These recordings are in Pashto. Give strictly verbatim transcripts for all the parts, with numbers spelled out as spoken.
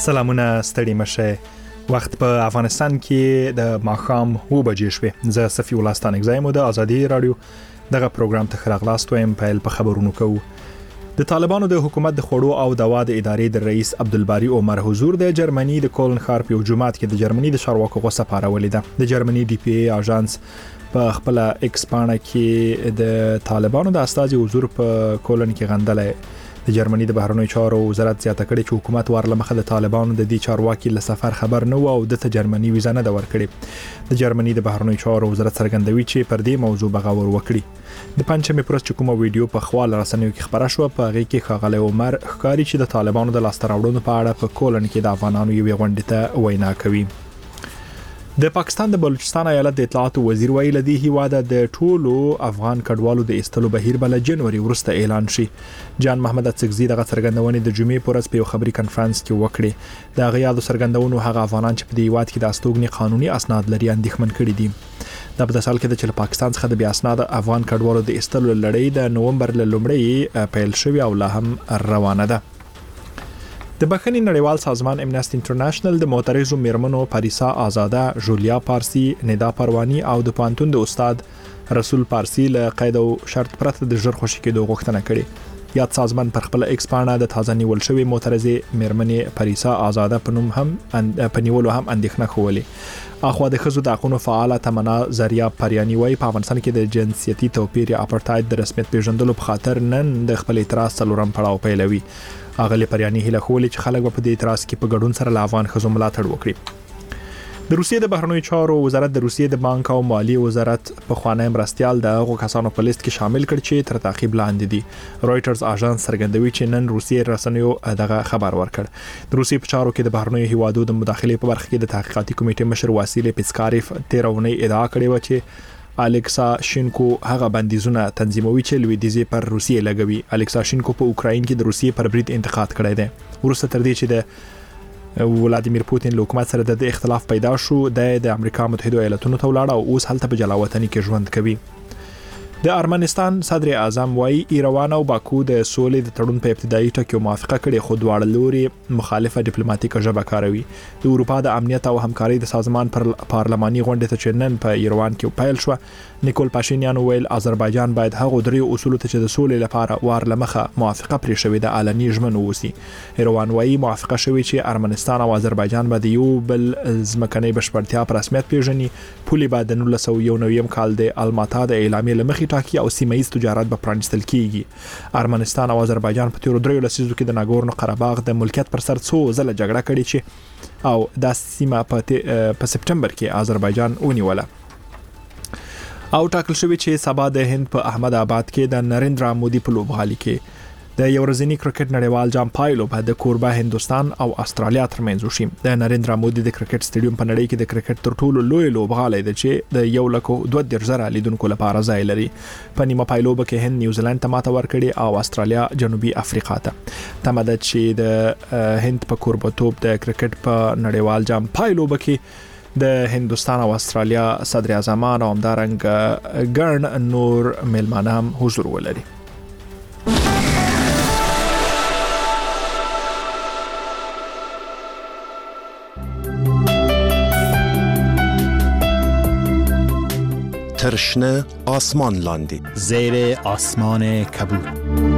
سلامونه ستړي مشه وخت په افغانستان کې د ماښام و بجې شوې زه صفي الله ستانکزایم د ازادي رادیو دغه پروګرام ته خراغلاست وایم په په خبرونو کوو د طالبانو د حکومت د خوړو او دوا د ادارې د رئیس عبدالباری عمر حضور د جرمني د کولن ښار په جمعات کې د جرمني د چارواکو غوسه پارولې ده د جرمني ډي پی ای اژانس په خپل ایکس پاڼه کې د طالبانو د استازي حضور په کولن کې غندلې د جرمني د بهرنیو چارو وزارت زیاته کړې چې حکومت ورله مخه د طالبانو د دې چارواکي له سفر خبر نه و او د جرمني ویزه نه د ورکړي د جرمني د بهرنیو چارو وزارت څرګندوي چې پر دې موضوع بغاور وکړي د پنځمې پرست چې کومه ویډیو په خپل رسنیو کې خبره شو په هغه کې ښاغلی عمر ښکاری چې د طالبانو د لاسته راوړنو په اړه په کولن کې د افغانانو یوې غونډې ته وینا کوي د پاکستان د بلوچستان ایالت د اطلاعات وزیر ویل دی هیواده د ټولو افغان کډوالو د استلو بهیر بل جنوري ورسته اعلان شي جان محمد اڅکزي د څرګندونې د جمعې پورس په خبري کانفرنس کې وکړي د غیادو څرګندونو هغه افغانان چې په دی واد کې د استوګنی قانوني اسناد لري اندېښمن کړي دي د په سال کې د چل پاکستان څخه د بیا اسناد افغان کډوالو د استلو لړۍ د نومبر لومړی پیل شوی او لا هم روانه ده د بخښنې نړیوال سازمان امنیسټي انټرنیشنل د معترضو میرمنو پاریسا آزاده جولیا پارسی ندا پروانی او د پانتون د استاد رسول پارسی له قید او شرط پرته د ژر خوشی کېدو غوښتنه کړې یاد سازمان پر خپل ایکس پاڼه د تازه نیول شوی معترضې میرمنې پاریسا آزاده په نوم هم پنیولو هم اندېښنه خوولې اخو د خزو د حقوقو فعاله تمنا زریا پریانی وای په افغانستان کې د جنسيتي توپیر یا اپارټاید د رسمیت پیژندلو په خاطر نن د خپل اعتراض څلورم پړاو پیلوي اغلی پریانی هله خولې چې خلک په دې اعتراض کې په ګډون سره افغان خزو ملاتړ وکړي د روسیې د بهرنیو چارو وزارت د روسیې د بانک او مالی وزارت په خوانی مرستيال د هغو کسانو په لیست کې شامل کړ چې تر تعقیب لاندې دي رويټرز اژانس څرګندوي چې نن روسیې رسنیو دغه خبر ورکړ د روسیې په چارو کې د بهرنیو هیوادو د مداخلې په برخه کې د تحقیقاتي کمیټې مشر واسیل پیسکاریف تیرونی ادعا کړې و چې الکسا شینکو هغه بندیزونه تنظیموي چې لویدیزي پر روسیې لګوي الکسا شینکو په اوکراین کې د روسیې پر برید انتقاد کړی دی ورسته تر دې چې د ولادیمیر پوتین له حکومت سره د اختلاف پیدا شو د امریکا متحده ایالاتونو ته ولاړ او اوس هلته په جلاوطنۍ کې ژوند کوي د ارمنستان صدر اعظم وای ایروان او باکو د سولې د تړون په ابتدایي ټکو موافقه کړې خو دواړه لوري مخالفه ډیپلوماټیکه ژبه کاروي د اروپا د امنیت او همکارۍ د سازمان پر پارلماني غونډه ته چې نن په ایروان کې پیل شو نیکول پاشینیان ویل آذربایجان باید هغه درې اصول ته چې د سولې لپاره وار لمخه موافقه پرې شوې د عالمي ژمنو وسی ایروان وای موافقه شوې چې ارمنستان او آذربایجان باید یو بل ځمکنۍ بشپړتیا په رسمیت پیژني پولي باید د نولس سوه یو نوي کال د الماتا د اعلامیې لمخې ټاکي او سیمایي تجارت به پرانستل کیږي ارمنستان او آذربایجان په تیرو دریو لسیزو کې د ناګورنو قرهباغ د ملکیت پر سر څو ځله جګړه کړې چې او د سیمه په سپټمبر کې آذربایجان ونیوله او ټاکل شوی چې سبا د هند په احمد آباد کې د نریندرا مودي په لوبغالي کې د یو ورځنی کرکټ نړیوال جام پایلو په د کوربه هندستان او استرالیا ترمنځ وشي د نریندرا مودي د کرکټ سټیډیوم په نړۍ کې د کرکټ تر ټولو لوی لوبغالی دی چې د یو لکو دوه درزره لیدونکو لپاره ځای لري په نیمه پایلو کې هند نیوزیلند ته ماته ورکړي او استرالیا جنوبي افریقا ته تمه ده چې د هند په کوربتوب د کرکټ په نړیوال جام پایلو کې د هندستان او استرالیا صدر اعظمان او همدارنګ ګڼ نور ملمانه هم حضور ولري ترشنه آسمان لاندی زیر آسمان کبود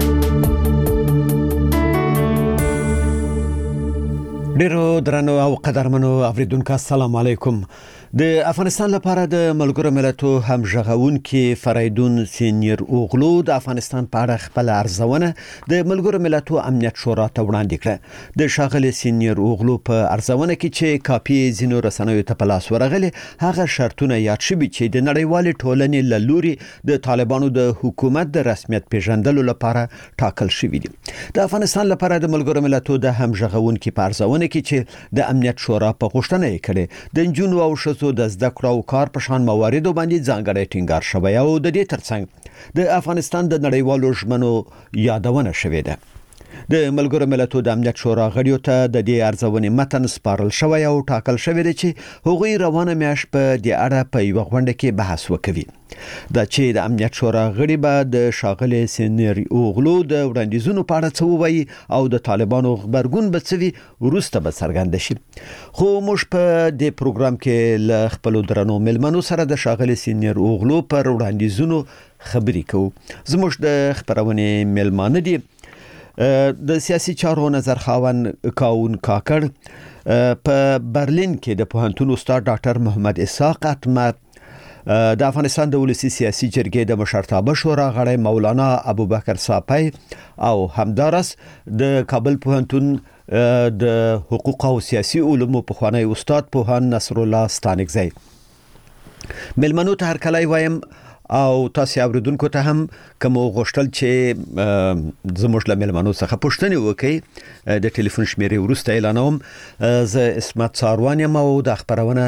ډیرو درنو او قدرمنو اوریدونکو السلام علیکم د افغانستان لپاره د ملګرو ملتونو همغږونکي فریدون سینیر اوغلو د افغانستان په اړه خپل ارزونه د ملګرو ملتونو امنیت شورا ته وړاندې کړه د شاغلي سینیر اوغلو په ارزونه کې چې کاپی زینو رسنیو ته په لاس ورغلي هغه شرطونه یاد شوي چې د نړیوال ټولنې له لوري د طالبانو د حکومت د رسمیت پیژندلو لپاره ټاکل شوي دي د افغانستان لپاره د ملګرو ملتونو د همغږونکي په ارزونه کې چې د امنیت شورا په غوښتنه یې کړې د جنونو او شسو د زده کړو او کار په شان مواردو باندې ځانګړی ټینګار شوی او د دې ترڅنګ د افغانستان د نړیوالو ژمنو یادونه شوې ده د ملګرو ملتونو د امنیت شورا غړیو ته د دې ارزونې متن سپارل شوی او ټاکل شوی دی چې هغوی روانه میاشت په دې اړه په یو غونډه کې بحث وکوي. دا چې د امنیت شورا غړي به د ښاغلي سینیري اوغلو د وړاندیزونو په اړه څه ووایي او د طالبانو خبرګون به څه وي وروسته به څرګند شي. خو موږ په دې پروګرام کې له خپل درنو ملمنو سره د ښاغلي سینیر اوغلو پر وړاندیزونو خبرې کوو. زموږ د خبرونې ملمانه دي د سیاسي چارو نظر خاون کاون کاکړ په برلین کې د پوهنتون استاد ډاکټر محمد اسحاق اتمر، د افغانستان د ولسی سیاسي جرګې د مشرتابه شورا غړی مولانا ابوبکر صافی او همدارس د کابل پوهنتون د حقوق او سیاسي علومو پخوانی استاد پوهان نصر الله ستانکزی. ملمنو ته هر کله وایم او تاسو اوریدونکو ته هم کوم غوښتل چې زموږ له ملمنو څخه پوښتنه وکړي د ټلیفون شمیرې ورسته اعلانوم. زه اسمت ساروان یم او د خبرونه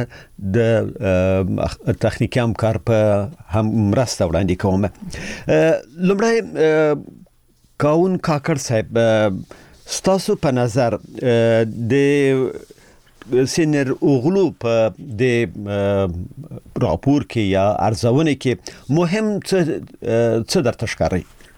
د تخنیکی همکار په هم مرسته وړاندې کوم. لومړی کاون کاکړ صاحب، ستاسو په نظر د سینیر اوغلو په د راپور کې یا ارزونه کې مهم څه څه درته ښکاري؟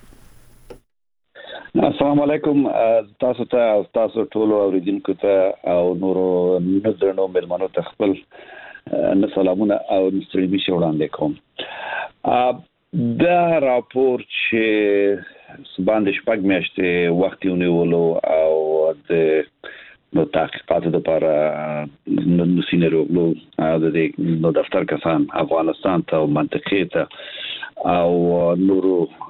السلام علیکم تاسو ته او تاسو ټول اوریدونکو ته او نورو نظرونو ملمنو ته خپل نه سلامونه او ستړي مشه وړاندې کوم. دا راپور چې سباند شپږ میاشتې وخت ونیولو او د نو تحقیقاتو لپاره نو سینیر اوغلو د نو دفتر کسان افغانستان ته منطقې ته او نورو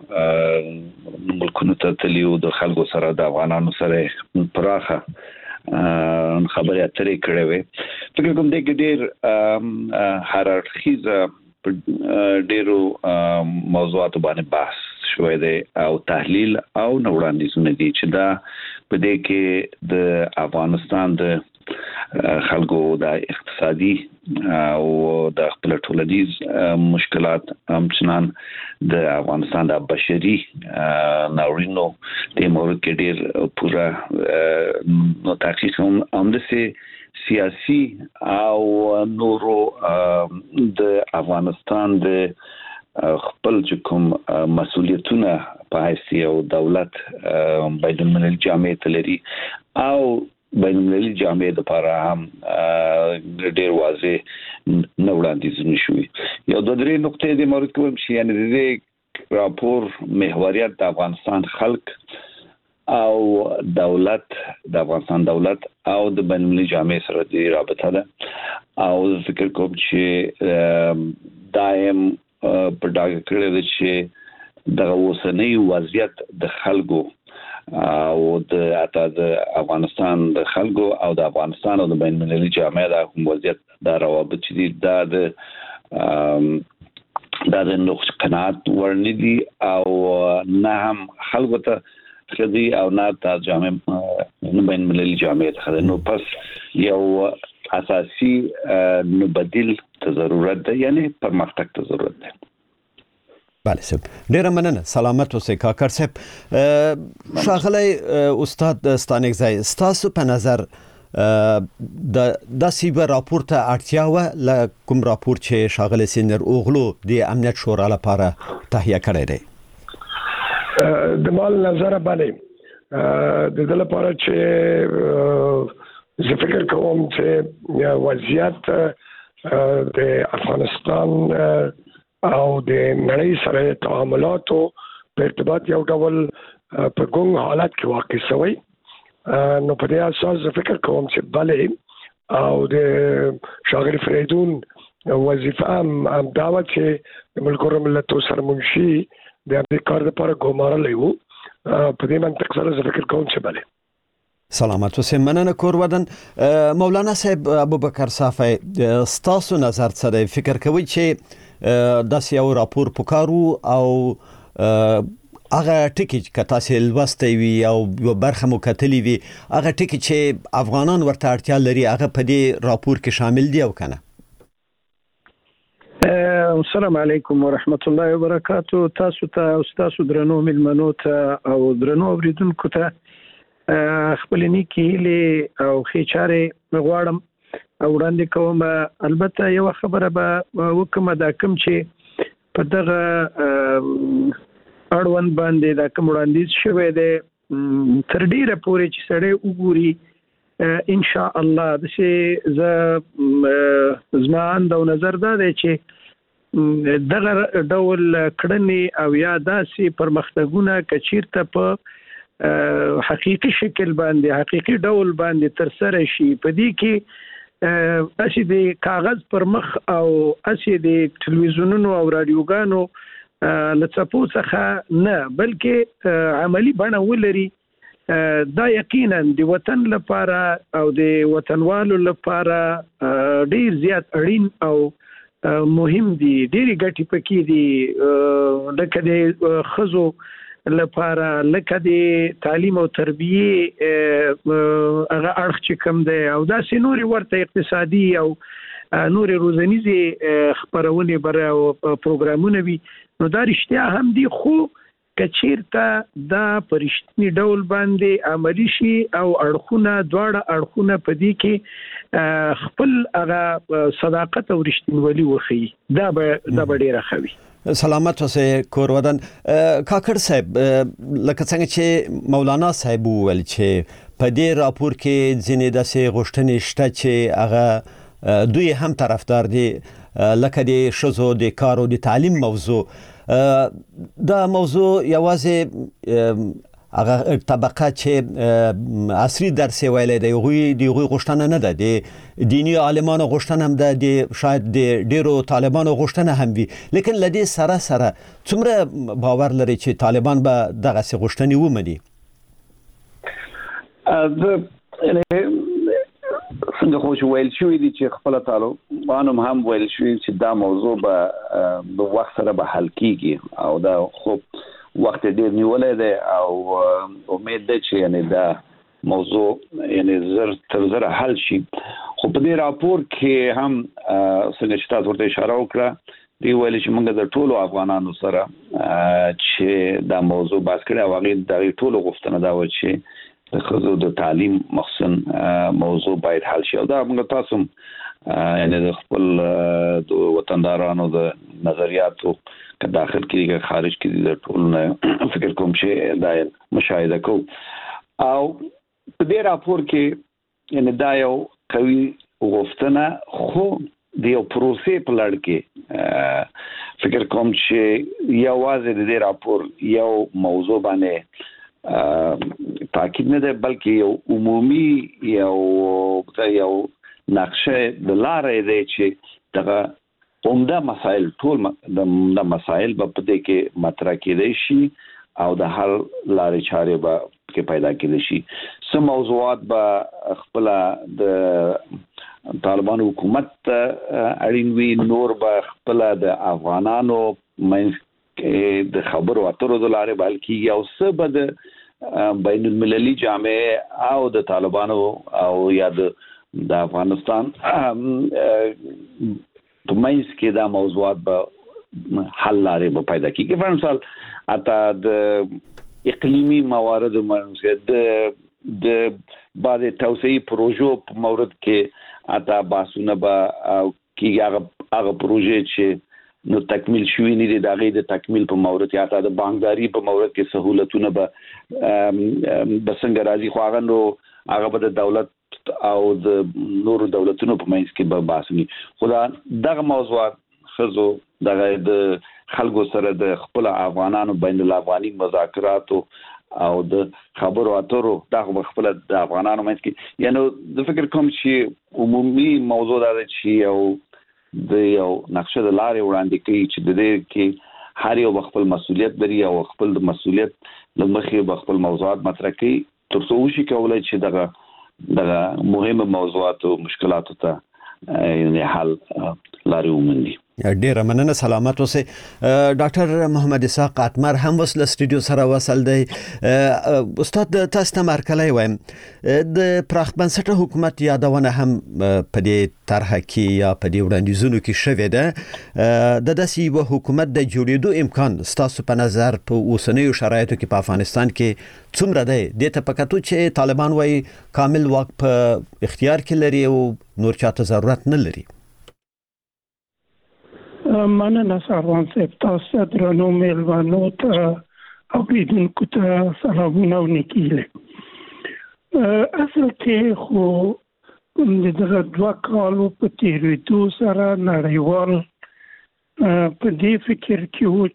ملکونو ته تلیو د خلکو سره د افغانانو سره پراخه خبرې اترې کړې وې. فکر کوم د ډېر هر اړخیزه ډېرو موضوعاتو باندې بحث شوی دی او تحلیل او وړاندیزونه دي چې دا په دې کې د افغانستان د خلکو د اقتصادي او د خپل ټولنیز مشکلات همچنان د افغانستان د بشري ناورینو د مورد کې ډېر پوره نو تحقیق هم د سیاسي او نورو د افغانستان د خپل کوم مسؤلیتونه په حیث یو دولت بین المللي جامعه تلري او بین المللي جامعه لپاره هم ډېر واضح نه وړاندیزونه شوي. یو دوه درې نقطې د مورد کوم شي یعنی د راپور محوریت د افغانستان خلک او دولت د افغانستان دولت او د بین المللي جامعه سره د رابطه ده او فکر کوم چې دایم په ډاګه کړی دی چې د اوسنۍ وضعیت د خلکو او د اته د افغانستان د خلکو او د افغانستان او د بین المللي جامعه د کوم وضعیت د روابط چې دي دا د دا د نقص قناعت ورنه دي او نه هم خلکو ته خدي او نه د جامعه بین المللي جامعه ته نو پس یو اساسي نو بدیل ته ضرورت ده یعنی پرمختګ ته ضرورت ده. بله صاحب ډیره مننه. سلامت اوسئ کاکړ صاحب. ښاغلی استاد ستانکزی، ستاسو په نظر د داسې راپور ته اړتیا وه له کوم راپور چې ښاغلی سینیر اوغلو د امنیت شورا لپاره تهیه کړی دی؟ د مال نظر باندې د دې لپاره چې زه فکر کوم چې وضعیت د افغانستان او د نړۍ سره تعاملاتو په ارتباط یو ډول په ګونګ حالت کې واقع شوی. نو په دې اساس زه فکر کوم چې بلې او د ښاغلي فریدون وظیفه هم دا وه چې د ملګرو ملتونو سره منشي د همدې کار لپاره ګومارلی وو. په دې منطق سره زه فکر کوم چې بلې. سلامت اوسئ. مننه کور ودان. مولانا صاحب ابوبکر صافی، ستاسو نظر څه دی؟ فکر کوئ چې داسې یو راپور پکارو او هغه ټکي چې تاسو لوستی وي او یو برخه مو کتلی وي هغه ټکي چې افغانان ورته اړتیا لري هغه په دې راپور کې شامل دي او کنه؟ السلام علیکم ورحمت الله وبرکاتو. تاسو ته او تاسو درنو ملمنو ته او درنو اوریدونکو ته خپل نیکی له او خېچاره غواړم او وړاندې کوم. البته یو خبره به وکم دا کوم چې په دغه اړوند باندې دا کوم وړاندیز شوی دی تر ډیره پورې چې سړی وګوري ان شاء الله د شي ز زمان د نظر دا دی چې دغه ډول کړنې او یا داسې پرمختګونه کچیرته په حقيقي شکل باندې حقيقي ډول باندې تر سره شي. په دې کې اسی د کاغذ پر مخ او اسی د ټلویزیونونو او رادیوګانو لڅپو څخه نه بلکې عملی بڼه ولري. دا یقینا د وطن لپاره او د وطنوالو لپاره ډیر زیات اړین او مهم دي. ډیری ګټې پکې دي لکه د خزو لپاره لکه د تعلیم او تربیه هغه اړخ چې کوم دی او دا سي نوري ورته اقتصادي او نوري روزنیزي خبرونه بر او پروګرامونه وي نو دا رښتیا هم دي خو کچیرته دا پرشتنی ډول باندې عملی شي او اړخونه دواړه اړخونه په دې کې خپل هغه صداقت او رښتینولي وخی دا به دا به ډیره خوي. سلامت اوسه کور ودان. کاکړ صاحب لکه څنګه چې مولانا صاحب ویل چې په دې راپور کې ځینې داسې غوښتنې شته چې هغه دوی هم طرفدار دي لکه د شذو د کار او د تعلیم موضوع. دا موضوع یوازې هغه طبقه چې عصري درس ویلې دی غوي دی غوي غوښتنه نه ده د دینی عالمانو غوښتنه هم ده د شاید د ډیرو طالبانو غوښتنه هم وي لیکن لدی سره سره څومره باور لري چې طالبان به دغه څه غوښتنې ومني؟ څنګه خو شو ویل شوې دي چې خپل طالبانو هم ویل شوې چې دا موضوع به د وخت سره به حل کیږي او دا خو وخت ډیر نیولې ده او امید ده چې یعنی دا موضوع یعنی زر تر زر حل شي. خو په دې راپور کې هم څنګه چې تاسو ورته اشاره وکړه دی ویل چې موږ د ټولو افغانانو سره چې دا موضوع بحث کړی او هغه د ټولو غوښتنه دا و چې د خزو د تعلیم مخصن موضوع باید حل شي او دا موږ تاسو یعنی د خپل د وطندارانو د نظریاتو که داخل کړي که خارج کړي د ټول فکر کوم چې دا مشاهده کو او په دې راپور کې یعنی دا یو قوي غوښتنه خو د یو پروسې په لړ کې فکر کوم چې یوازې د دې راپور یو موضوع باندې تاکید نه ده بلکې یو عمومي یو یو نقشه د لارې دی چې دغه عمده مسائل ټول د مسائل په پدې کې مطرح کېدای شي او د حل لارې چارې به کې پیدا کېدای شي. سم موضوعات به خپل د طالبان حکومت اړین وی نور به خپل د افغانانو منځ د خبرو اترو د لارې بل کېږي او څه به د بین المللي جامعه او د طالبانو او یا د افغانستان په منځ کې دا موضوعات به حل لارې به پیدا کیږي. په مثال اته د اقلیمی موارد منځ د د بعض توسعه پروژو په مورد کې اته باسونه به کیږي هغه هغه پروژې چې نو تکمیل شوی نه دي د هغه د تکمیل په مورد یا اته د بانکداري په مورد کې سہولتونه به بسنګ راځي خو هغه نو هغه به د دولت او د نورو دولتونو په منځ کې به باسني. خدا دغه موضوعات خزو دغه د خلکو سره د خپل افغانانو بین الافغاني مذاکرات او د خبرو اترو دغه خپل د افغانانو منځ کې یعنی د فکر کوم چې عمومي موضوع دا چې یو د یو نقشه د لارې وړاندې کوي چې د دې کې هر یو خپل مسؤلیت لري او خپل د مسؤلیت لمخې خپل موضوعات مطرح کوي تر څو شي کولای چې دغه دغه مهمه موضوعات او مشکلات ته یعنی حل لارې ومومي. ډیره مننه، سلامت اوسئ. ډاکټر محمد اسحاق اتمر هم وسله سټوډیو سره وصل دی. استاد تاسو ته مرکلای وایم د پراخ بنسټه حکومت یادونه هم په دې طرح کې یا په دې وړاندیزونو کې شوې ده. د داسې یو حکومت د جوړېدو امکان ستاسو په نظر په اوسنیو شرایطو کې په افغانستان کې څومره دی؟ د تپکاتو چې طالبان وايي کامل واک په اختیار کې لري او نور چاته ضرورت نه لري. مننه سروان صاحب، تاسو درنو میلمانو ته اوریدونکو ته سلامونه او نیکیله. اصل کې خو دغه دوه کالو په تیریدو سره نړیوال په دې فکر کې و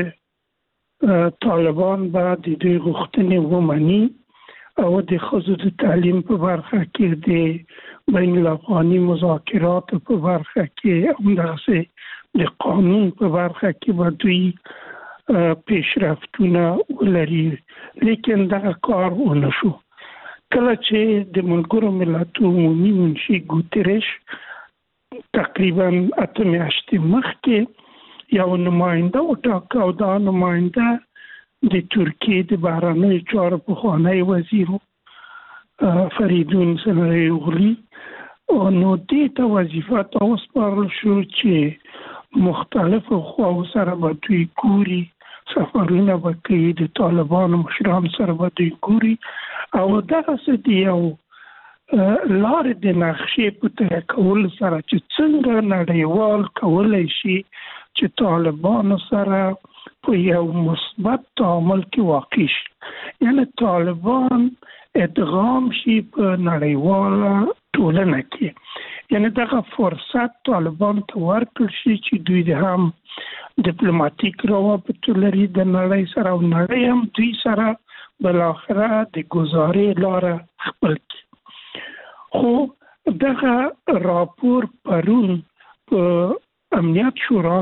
چې طالبان به د دوی غوښتنې ومني او د ښځو د تعلیم په برخه کې د بین الافغاني مذاکراتو په برخه کې همداسې د قانون په برخه کې به دوی پیشرفتونه ولري، لیکن دغه کار ونه شو. کله چې د ملګرو ملتونو عمومي منشي ګوتریش تقریبا اته میاشتې مخکې یو نماینده وټاکه او دا نماینده د ترکیې د بهرنیو چارو پخوانی وزیر فریدون سنایی اوغلی، نو دې ته وظیفه ته وسپارل شو چې مختلفو خواو سره به دوی ګوري، سفرونه به کوي، د طالبانو مشران سره به دوی ګوري او دغسې د یو لارې د نقشې په طرح کولو سره چې څنګه نړیوال کولی شي چې طالبانو سره په یو مثبت تعامل کې واقع شي، یعنی طالبان ادغام شي په نړیواله ټولنه کې. یعنی دغه فرصت طالبان ته ورکړل شي چې دوی د هم ډیپلوماټیک روابطو لري د نړۍ سره او نړۍ هم دوی سره بالاخره د ګزارې لاره خپل کړي. خو دغه راپور پرون په امنیت شورا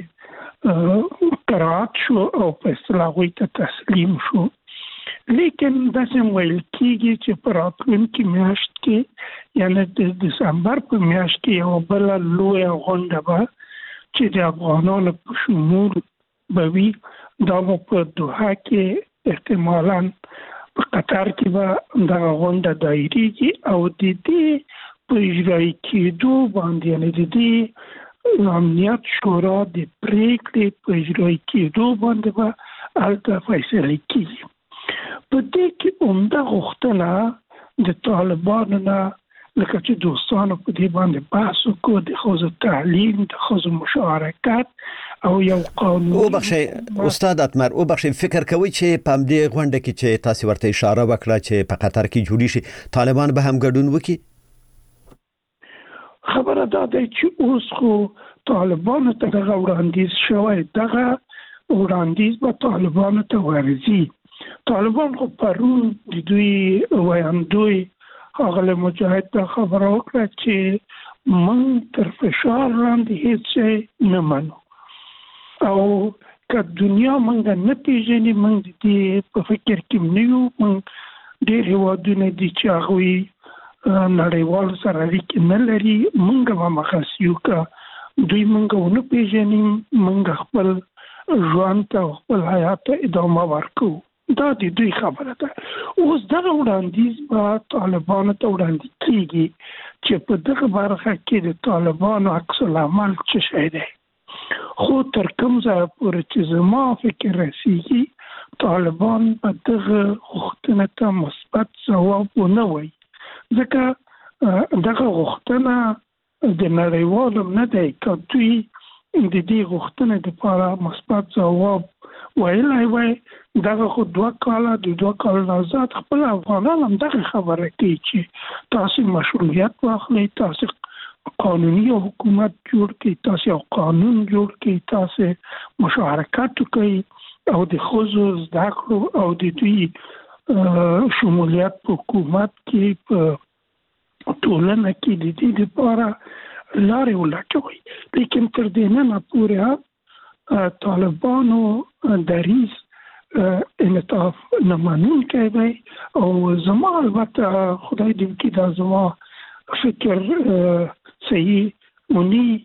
کې قرائت شو او په اصطلاح هغوی ته تسلیم شو، لیکن داسې ویل کېږي چې په راتلونکي میاشت کې یعنی د دسمبر په میاشت کې یوه بله لویه غونډه به چې د افغانانو په شمول به وي، دا به په دوحه کې احتمالاً په قطر کې به دغه غونډه دایریږي او د دې په اجرایي کېدو باندې یعنی د دې امنیت شورا د پریکړې په اجرایي کېدو باندې به هلته فیصلې کېږي. په دې کې عمده غوښتنه د طالبانو نه لکه چې دوستانو په دې باندې بحث وکړو د ښځو تعلیم، د ښځو مشارکت او یو قانون. وبخښئ استاد اتمر، وبخښئ فکر کوئ چې په همدې غونډه کې چې تاسو ورته اشاره وکړه چې په قطر کې جوړی شي طالبان به هم ګډون وکړي؟ خبره دا ده چې اوس خو طالبانو ته دغه وړاندیز شوی، دغه وړاندیز به طالبانو ته ورځي. طالبان خو پرون د دوی ویاندوی ښاغلی مجاهد ته خبره وکړه چې موږ تر فشار لاندې هېڅ شی نه منو او که دنیا موږ نه پېژني موږ د دې په فکر کې نه یو. موږ ډېر هېوادونه دي چې هغوی نړیوالو سره اړیکې نه لري، موږ به همغسې یو. که دوی موږ ونه پېژني موږ خپل ژوند ته او خپل حیات ته ادامه ورکوو. دا د دوی خبره ده. اوس دغه وړاندیز به طالبانو ته وړاندې کېږي چې په دغه برخه کې د طالبانو عکس العمل څه شی دی. خو تر کوم ځایه پورې چې زما فکر رسېږي طالبان په دغه غوښتنه ته مثبت ځواب ونه وایي، ځکه دغه غوښتنه د نړیوالو نه دی. که دوی د دې غوښتنې دپاره مثبت ځواب ویلی وای دغه خو دوه کاله د دوه کالو نه زیات خپل افغانان هم دغه خبره کوي چې تاسو مشروعیت واخلئ، تاسو قانوني حکومت جوړ کړئ، تاسو یو قانون جوړ کړئ، تاسو مشارکت وکړئ او د ښځو زده کړو او د دوی شمولیت په حکومت کې په ټولنه کې د دې دپاره لارې ولټوئ. لیکن تر دې نه پورې طالبانو دریځ انعطاف نه منونکی دی او زما البته خدای دې وکړي دا زما فکر صحیح ونی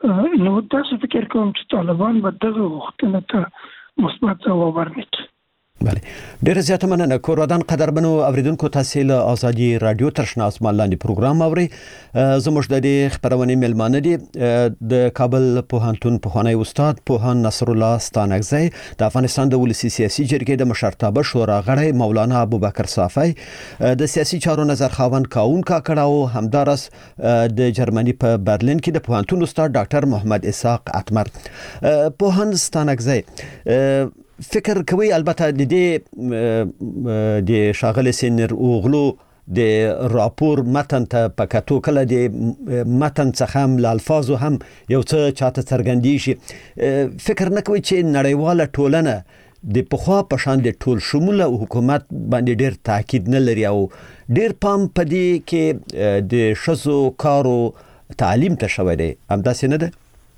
نو تاسو فکر کوم چې طالبان به دغه غوښتنه ته مثبت ځواب ورنکړي. بله ډیره زیاته مننه. کورودان قدرمنو اوریدونکو تاسو له ازادي رادیو ترشنا اسمان لاندې پروګرام اوري. زموږ د دې خبرونه ملمانه دي د کابل پوهنتون پوهنوي استاد پوهان نصر الله ستانکزی، د افغانستان د ولسی سیاسي جرګې د مشرتابه شورا غړی مولانا ابوبکر صافی، د سیاسي چارو نظر خاوند کاون کاکړه او همدارس د جرمني په برلین کې د پوهنتون استاد ډاکټر محمد اسحاق اتمر. پوهان ستانکزی فکر کوي البته د دې د شاغل سینر اوغلو د راپور متن ته پکاتو کله د متن څخه هم ل الفاظو هم یو څه چاته څرګندي شي، فکر نه کوي چې نړیواله ټولنه د پخوا په شان د ټول شموله حکومت باندې ډیر تاکید نه لري او ډیر پام پدې کې د شزو کارو تعلیم ته شوی دی، همداسې نه ده؟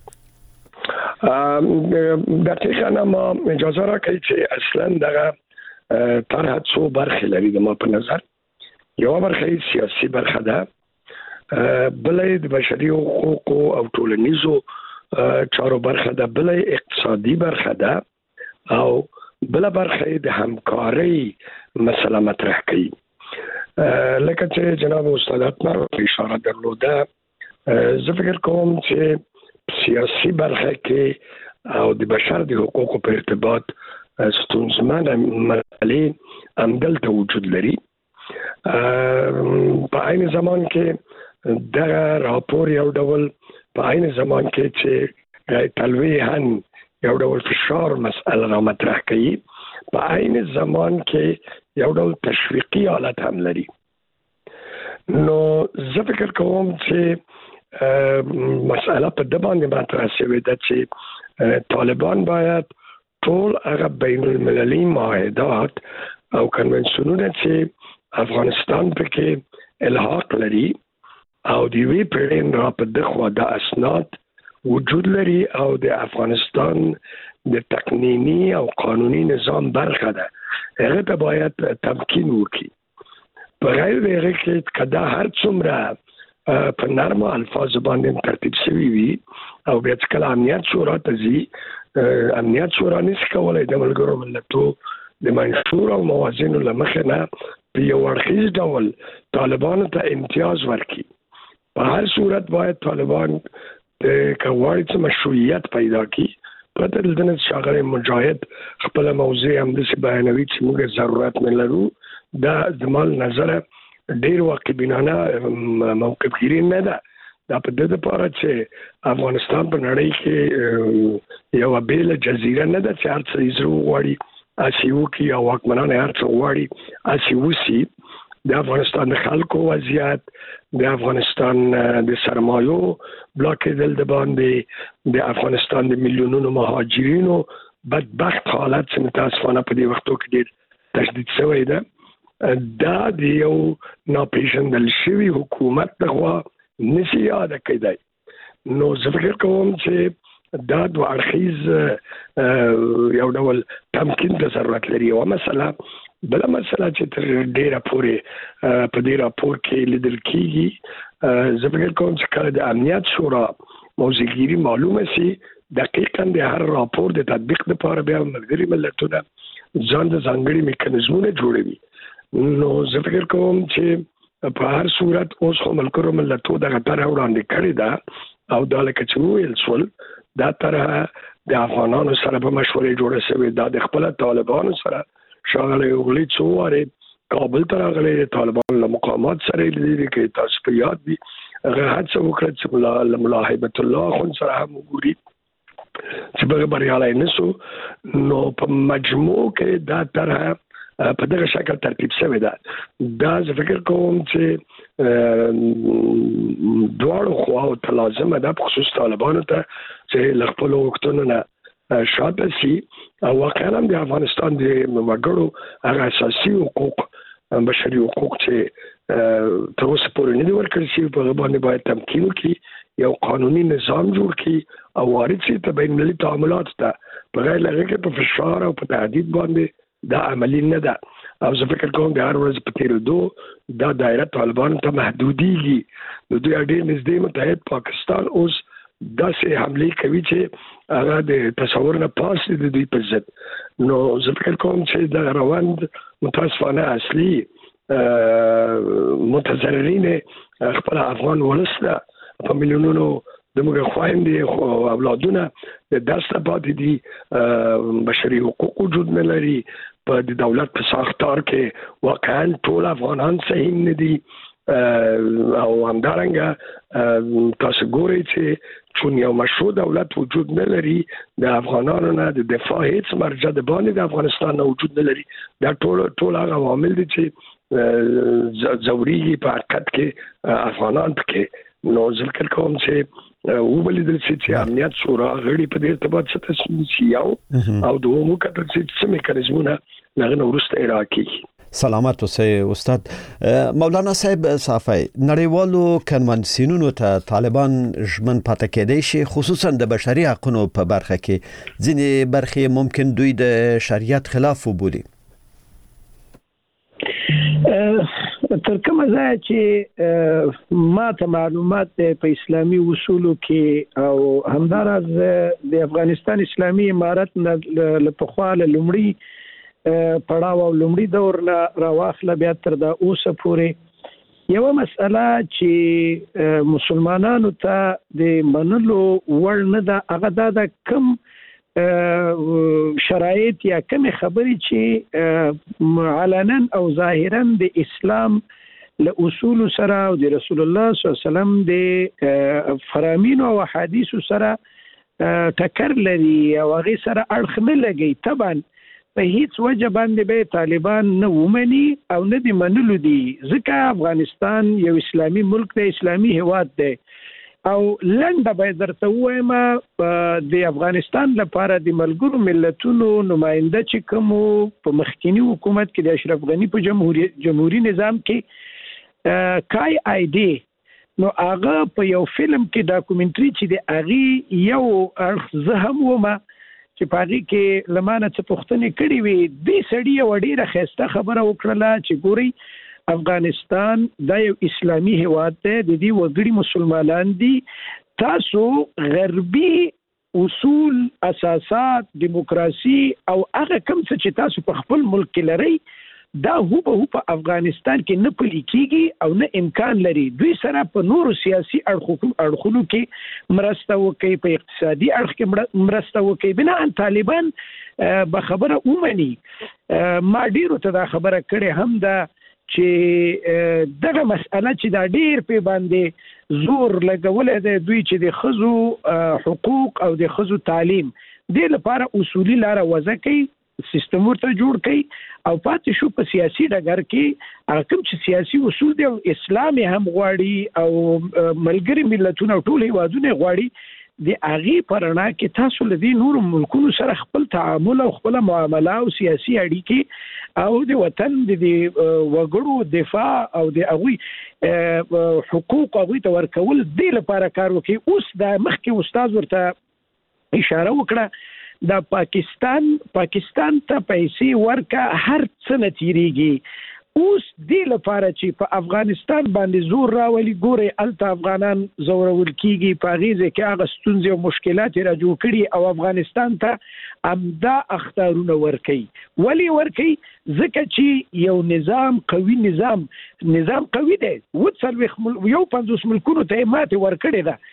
دقیقا ما اجازه را کوي چې اصلا دغه طرح څو برخې لري. د ما په نظر یو برخه سیاسي برخه ده، بلې د بشري حقوقو او ټولنیزو چارو برخه ده، بلې اقتصادي برخه ده او بل برخه د همکارۍ مسله مطرح کوي. لکه چې جناب استاد اتمر اشاره درلوده، زه فکر کوم چې سیاسي برخه کې او د بشر د حقوقو په ارتباط ستونزمن مسلې همدلته وجود لري. په عین زمان کې دغه راپور یو ډول په عین زمان کې چې تلویحاً یو ډول فشار مسئله را مطرح کوي، په عین زمان کې یو ډول تشویقي حالت هم لري. نو زه فکر کوم چې مسئله په د باندې مطرح شوې ده چې طالبان باید ټول هغه بین المللي معاهدات او کنونسیونونه چې افغانستان پکې الحاق لري او د یوې پیړۍ را په دغه د اسناد وجود لري او د افغانستان د تقنینی او قانوني نظام برخه ده، هغه ته باید تمکین وکړي. په غیر دغه کې کدا هر څومره په نرمه الفاظ باندې ترتیب شوی وي او بیا چې کله امنیت شورا ته ځي، امنیت شورا نشي کولای د ملګرو ملتونو د منشور او موازینو له مخې نه په یو اړخیز ډول طالبانو ته امتیاز ورکړي. په هر صورت باید طالبان د کواري څخه مشروعیت پیدا کړي. پرته له دې چې شاغل مجاهد خپل موضوع هم د بیانوي چې موږ ضرورت نه لرو، دا زمال نظر ډیر واقعبینانه موقف ګیری نه ده. دا په دې لپاره چې افغانستان په نړۍ کې یو بیل جزیره نه ده چې هر څه یې زرو غواړي اسیو کې او واکمنان هر څه غواړي اسیو سي. د افغانستان د خلکو وضعیت، د افغانستان د سرمایو بلاکېدل د باندې، د افغانستان د میلیونونو مهاجرینو بدبخت حالت چې متاسفانه په دې وختو کې ډیر تشدید شوی ده، دا د یو ناپېژندل شوي حکومت دغه نشي یاده کېدای. نو زه فکر کوم چې دا دوه اړخیز یو ډول تمکین ته ضرورت لري. یوه مسله، بله مسله چې تر ډیره پورې په دې راپور کې لیدل کېږي، زه فکر کوم چې کله د امنیت شورا موضوعګیري معلومه سي، دقیقاً د هر راپور د تطبیق لپاره بیا ملګري ملتونه ځان د ځانګړي میکانیزمونه جوړوي. نو زه فکر کوم چې په هر صورت اوس هم ملګرو ملتونو دغه طرح وړاندې کړې ده او دا لکه چې وویل شول، دا طرح د افغانانو سره په مشورې جوړه شوې ده. د خپل طالبانو سره ښاغلی اوغلي څو وارې کابل ته راغلی، د طالبانو له مقامات سره یې لیدلي کې تاسو په یاد وي، هغه هڅه وکړه چې ملا هیبت الله خون سره هم وګوري چې بغیر بریالی نه شو. نو په مجموع کې دا طرح په دغه شکل ترتیب شوی ده. دا زه فکر کوم چې دواړو خواو ته لازمه ده، په خصوص طالبانو ته چې له خپلو غوښتنو نه شاته سي او واقعا هم د افغانستان د وګړو هغه اساسي حقوق، بشري حقوق چې تر اوسه پورې نه دي ورکړل شوي، په هغه باندې باید تمکین وکړي، یو قانوني نظام جوړ کړي او وارد شي ته بین المللي تعاملاتو ته. په غیر له هغې کې په فشار او په تهدید باندې دا عملی نه ده. او زه فکر کوم د هر ورځ په تېرېدو دا دایره طالبانو ته محدودېږي. نو دوی ډېر نږدې متحد پاکستان اوس داسې حمله کوي چې هغه د تصور نه پاس دي د دوی په ضد. نو زه فکر کوم چې د روند متاسفانه اصلي متضررین خپل افغان ولسته په میلیونونو د موږ خويندې او اولادونه د داسته پاتې دي، بشري حقوق وجود نه لري، په د دولت په ساختار کې واقعا ټول افغانان صحیح نه دي او همدارنګه تاسو ګورئ چې چون یو مشروع دولت وجود نه لري، د افغانانو نه د دفاع هیڅ مرجع د باندې د افغانستان نه وجود نه لري. دا ټول ټول هغه عوامل دي چې زوريږي په حرکت کې افغانان پکې. نو ځکه کوم چې وبلیدل چې امنیت شورا غړي په دې ارتباط څه تصمیم شي او دوه مو کتل چې څه میکانیزمونه لغنه ورسته عراقي. سلامت اوسئ استاد. مولانا صاحب صافی، نړیوالو کنوانسیونونو ته طالبان ژمن پاتې کېدای شي، خصوصا د بشري حقوقو په برخه کې ځینې برخې ممکن دوی د شریعت خلاف وبولي. تر کومه ځای چې ما ته معلومات په اسلامي اصولو کې او همدارز د افغانستان اسلامي امارت نه لپخوا لومړی پړاو او لومړی دور نه راواخله بیا تر دا اوسه پورې یو مسأله چې مسلمانانو ته د منلو وړ نه ده، هغه دا کم شرایط یا کم خبرې چې علنا او ظاهرا د اسلام له اصول سره او د رسول الله صلی الله علیه وسلم د فرامین او حدیث سره ټکر لري او هغه سره اړخ نه لګي. طبعا په هیڅ وجه باندې به طالبان نه ومني او نه دی منلو دي، ځکه افغانستان یو اسلامي ملک دی، اسلامي هیواد دی. او لنډه به درته وایم د افغانستان لپاره د ملګرو ملتونو نماینده چې کوم په مخکینی حکومت کې د اشرف غنی په جمهوریت جمهوریت نظام کې کای آی ډی نو هغه په یو فلم کې ډاکومنټري چې د هغه یو زه هم ومه چې پاږي کې لمانه څه پوښتنې کړې وي، دې سړی یو ډیره خسته خبره وکړه چې ګوري افغانستان دا یو اسلامي هیواد دی، د دې وګړي مسلمانان دي، تاسو غربي اصول اساسات دیموکراسي او هغه کوم څه چې تاسو په خپل ملک کې لري دا هو به هو په افغانستان کې نه پلي کیږي او نه امکان لري. دوی سره په نورو سیاسي اړخونو کې مرسته وکړي، په اقتصادي اړخ کې مرسته وکړي، بنا طالبان به خبره ومني. ما ډیرو ته دا خبره کړې هم ده چې دغه مسأله چې دا ډیر په باندې زور لګول دی، دوی چې د خزو حقوق او د خزو تعلیم د لپاره اصولي لار وضع کوي، سیستم ورته جوړ کړي او پاتې شو په سیاسي ډګر کې هغه کوم چې سیاسي اصول دی اسلام هم غواړي او ملګری ملتونه ټول هیوادونه غواړي، د هغه پرنا کې تاسو له دې نور ملکونو سره خپل تعامل او خپل معاملات او سیاسي اړیکې او د وطن د وګړو دفاع او د هغه حقوق هغه ته ورکول د لپاره کار وکړي. اوس د مخکې استاد ورته اشاره وکړه د پاکستان پاکستان ته پیسې ورکا هر څه نتیریږي. اوس دی لپاره چې په افغانستان باندې زور راولي، ګوري الته افغانان زورول کیږي، په غیزه کې هغه ستونزې او مشکلات را جوړ کړي او افغانستان ته امدا اختارونه ورکي. ولی ورکي؟ ځکه چې یو نظام قوي نظام نظام قوي دی، وڅلوي یو پنځوس ملکونو ته ماته ورکړي ده.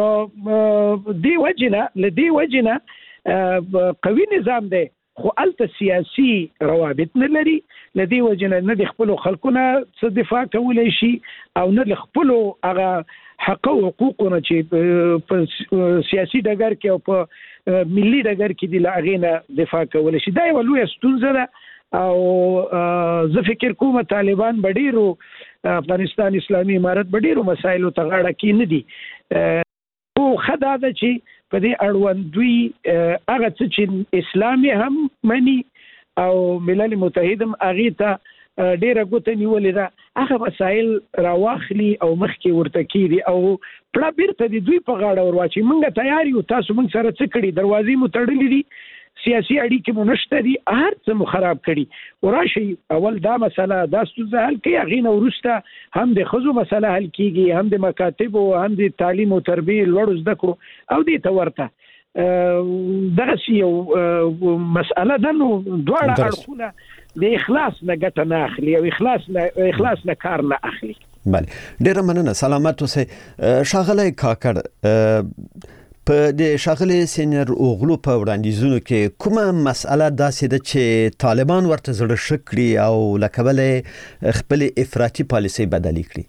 نو دی وجنه لدی وجنه قوي نظام دی، خو الته سیاسي روابط نه لري، لدی وجنه نه د خپل خلکونه څه دفاع کولای شي او نه د خپل هغه حق او حقوقونه چې په سیاسي ډګر کې او په ملي ډګر کې د لاغینه دفاع کولای شي. دا یو لوی ستونزه ده او زه فکر کوم طالبان بډیرو افغانستان اسلامي امارت بډیرو مسایلو ته غاړه کې نه دي. او خدای دا چې په دې اړوند دوی هغه څه چې اسلامي هم مني او ملل متحد هم هغه ته ډیره ګوته نیولې ده، هغه مسایل راواخلي او مخکې ورته کیږي او پړه بیرته د دوی په غاړه ورواچي. موږ تیار یو، تاسو موږ سره څه کړي، دروازې مو تړلې دي، سیاسي اړیکې مو نشته دي هر څه مو خراب کړي وراشي اول دا مسله دا ستونزه حل کړي هغې نه وروسته هم د ښځو مسله حل کیږي هم د مکاتبو هم د تعلیم او تربیې لوړو زده کړو او دې ته ورته دغسې یو مسأله ده نو دواړه اړخونه د اخلاص نه ګټه نه اخلي او اخلاص نه اخلاص نه کار نه اخلي. بله ډیره مننه سلامت اوسئ. ښاغلی کاکړ په د ښاغلي سینیر اوغلو په وړاندیزونو کې کومه مسأله داسې ده چې طالبان ورته زړه ښه کړي او له کبله خپلې افراطي پالیسۍ بدلې کړي؟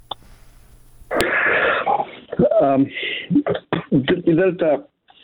دلته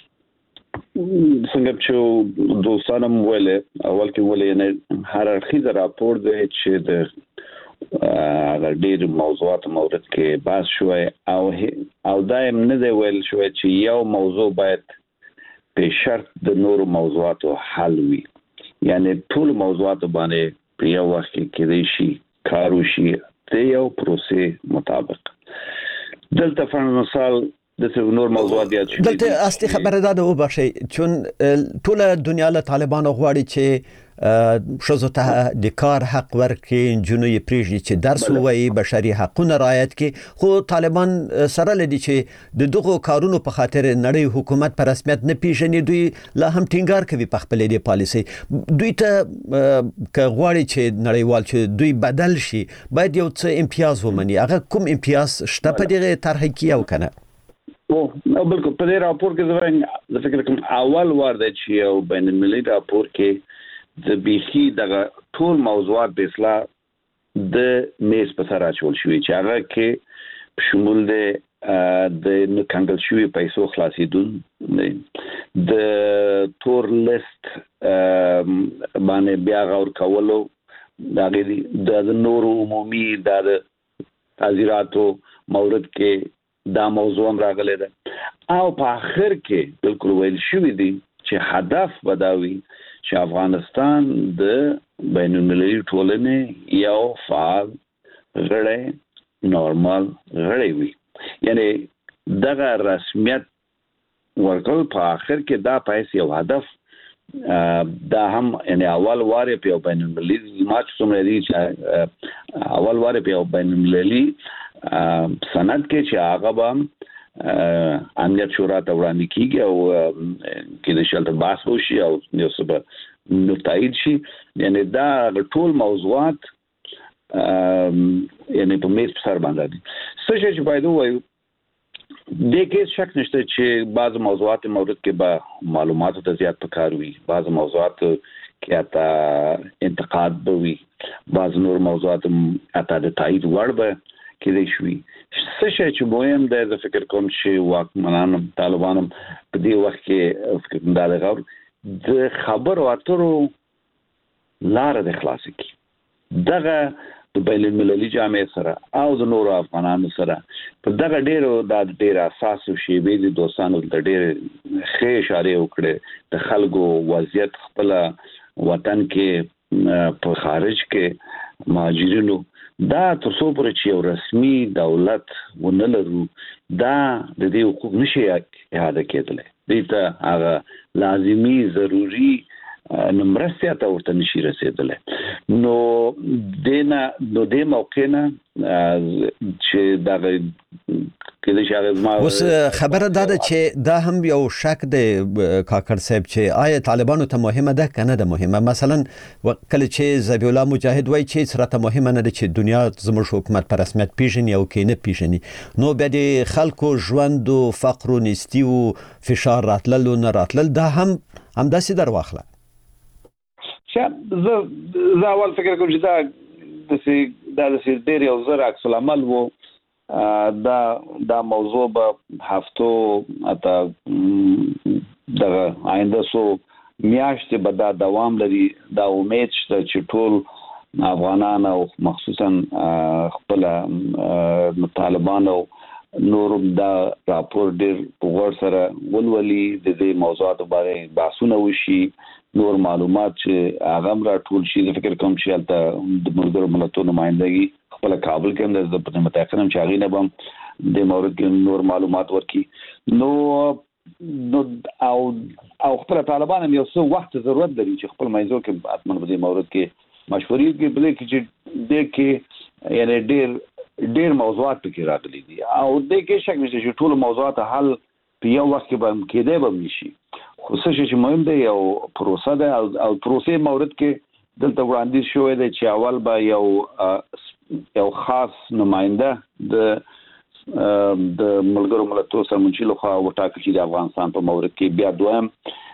څنګه چې دوستانم ویلې اول کې ویلې نه هر اړخیز راپور دی چې د هغه ډېر موضوعات مورد کې بحث شوی او او دایم نه دی ویل شوی چې یو موضوع باید په شرط د نورو موضوعاتو حل وي، یعنی ټول موضوعات باندې په یو وخت کې کېدای شي کار وشي د یو پروسې مطابق. دلته فن مثال د نور موضوعات یاد شي. دلته اصلي خبره ده وبخښئ چون ټول دنیا له طالبانو غواړي چې ښځو ته د کار حق ورکړي، نجونې یې پرېږدي چې درس ووایي، بشري حقونه رعایت کړي، خو طالبان سره لدي چې د دغو کارونو په خاطر نړۍ حکومت په رسمیت نه پیژني، دوی لا هم ټینګار کوي په خپلې دې پالیسۍ. دوی ته که غواړي چې نړیوال چې دوی بدل شي باید یو څه امتیاز ومني. هغه کوم امتیاز شته په دغه طرحه کې او که نه؟ او بالکل په دې راپور کې زه فکر کوم اول وار دی چې یو بین المللي راپور کې د بیخي دغه ټول موضوعات د اصلاح د میز په سر اچول شوي چې هغه کې شمول دی د نه کنګل شوي پیسو خلاصېدون، د تور لیست باندې بیا غور کولو، د نورو عمومي د تعزیراتو مورد کې دا موضوع هم راغلی ده او په آخر کې بالکل ویل شوي دي چې هدف به دا وي چې افغانستان د بین المللي ټولنې یو فعال غړی نورمال غړی وي، یعنی دغه رسمیت ورکول په آخر کې دا پیس یو هدف دا هم یعنی اول واره په یو بین المللي ماچ څومره دي چې اول واره په یو بین المللي سند کې چې هغه به امنیت شورا ته وړاندې کیږي او کې د شلته بحث وشي او یو څه به نو تایید شي، یعنی دا ټول موضوعات یعنی په میز په سر باندې دي. څه شی چې باید ووایو دې کې شک نشته چې بعض موضوعات مورد کې به معلوماتو ته زیات پکار وي، بعض موضوعات کې اته انتقاد به وي، بعض نور موضوعات اته د تایید وړ به کېدای شوي. څه شی چې مهم دی زه فکر کوم چې واکمنان طالبان په دې وخت کې فکر کوم دا د غور د خبرو اترو لاره د خلاص کی دغه د بین المللي جامعې سره او د نورو افغانانو سره په دغه ډیرو د ډیر اساس او شیبې د دوستانو د ډیر ښه اشاره وکړي د خلکو وضعیت خپل وطن کې په خارج کې مهاجرینو دا تر څو پورې چې یو رسمي دولت ونه لرو دا د دې حقوق نشي اعاده کېدلی، دې ته هغه لازمي ضروري نمرسته ته ورته نشي رسیدلی. نو دینا نو د موقع نه چې دا کله چې هغه اوس خبره دا ده چې دا هم یو شک دی کاکړ صاحب چې آیا طالبانو ته مهمه ده که نه ده مهمه. مثلا کله چې ذبیح الله مجاهد وایي چې سره ته مهمه نه ده چې دنیا زموږ حکومت په رسمیت پیژني او کې نه پیژني، نو بیا د خلکو ژوند او فقر او نیستي او فشار راتلل او نه راتلل دا هم همداسې در واخله. زه زه اول فکر کوم چې دا د دا د ډېر یو زر عکس العمل وو، دا دا موضوع به هفتو اته دغه آینده سو میاشتې به دا دوام لري. دا امید شته چې ټول افغانان او مخصوصا خپل طالبان او نور دا راپور ډېر په غور سره ولولي، د دې موضوعاتو باندې بحثونه وشي، نور معلومات چې هغه هم راټول شي. زه فکر کوم چې هلته د ملګرو ملتونو نمایندګي خپل کابل کې هم د متأخر هم چې هغې نه به هم د مورد کې نور معلومات ورکړي. نو نو او او خپل طالبان هم یو څه وخت ضرورت لري چې خپل موضوع کې اتمن په دې مورد کې مشورې کې بلې کې چې د کې یعنی ډېر ډېر موضوعات پکې راغلي دي او د کې شک نشته چې ټول موضوعات حل په یو وخت کې به کېدای به نشي خو څه چې مهم دی یو پروسه ده او او پروسې مورد کې دلته وړاندیز شوی دی چې اول به یو یو خاص نماینده د د ملګرو ملتونو سرمنشي لخوا وټاکل شي د افغانستان په مورد کې بیا دویم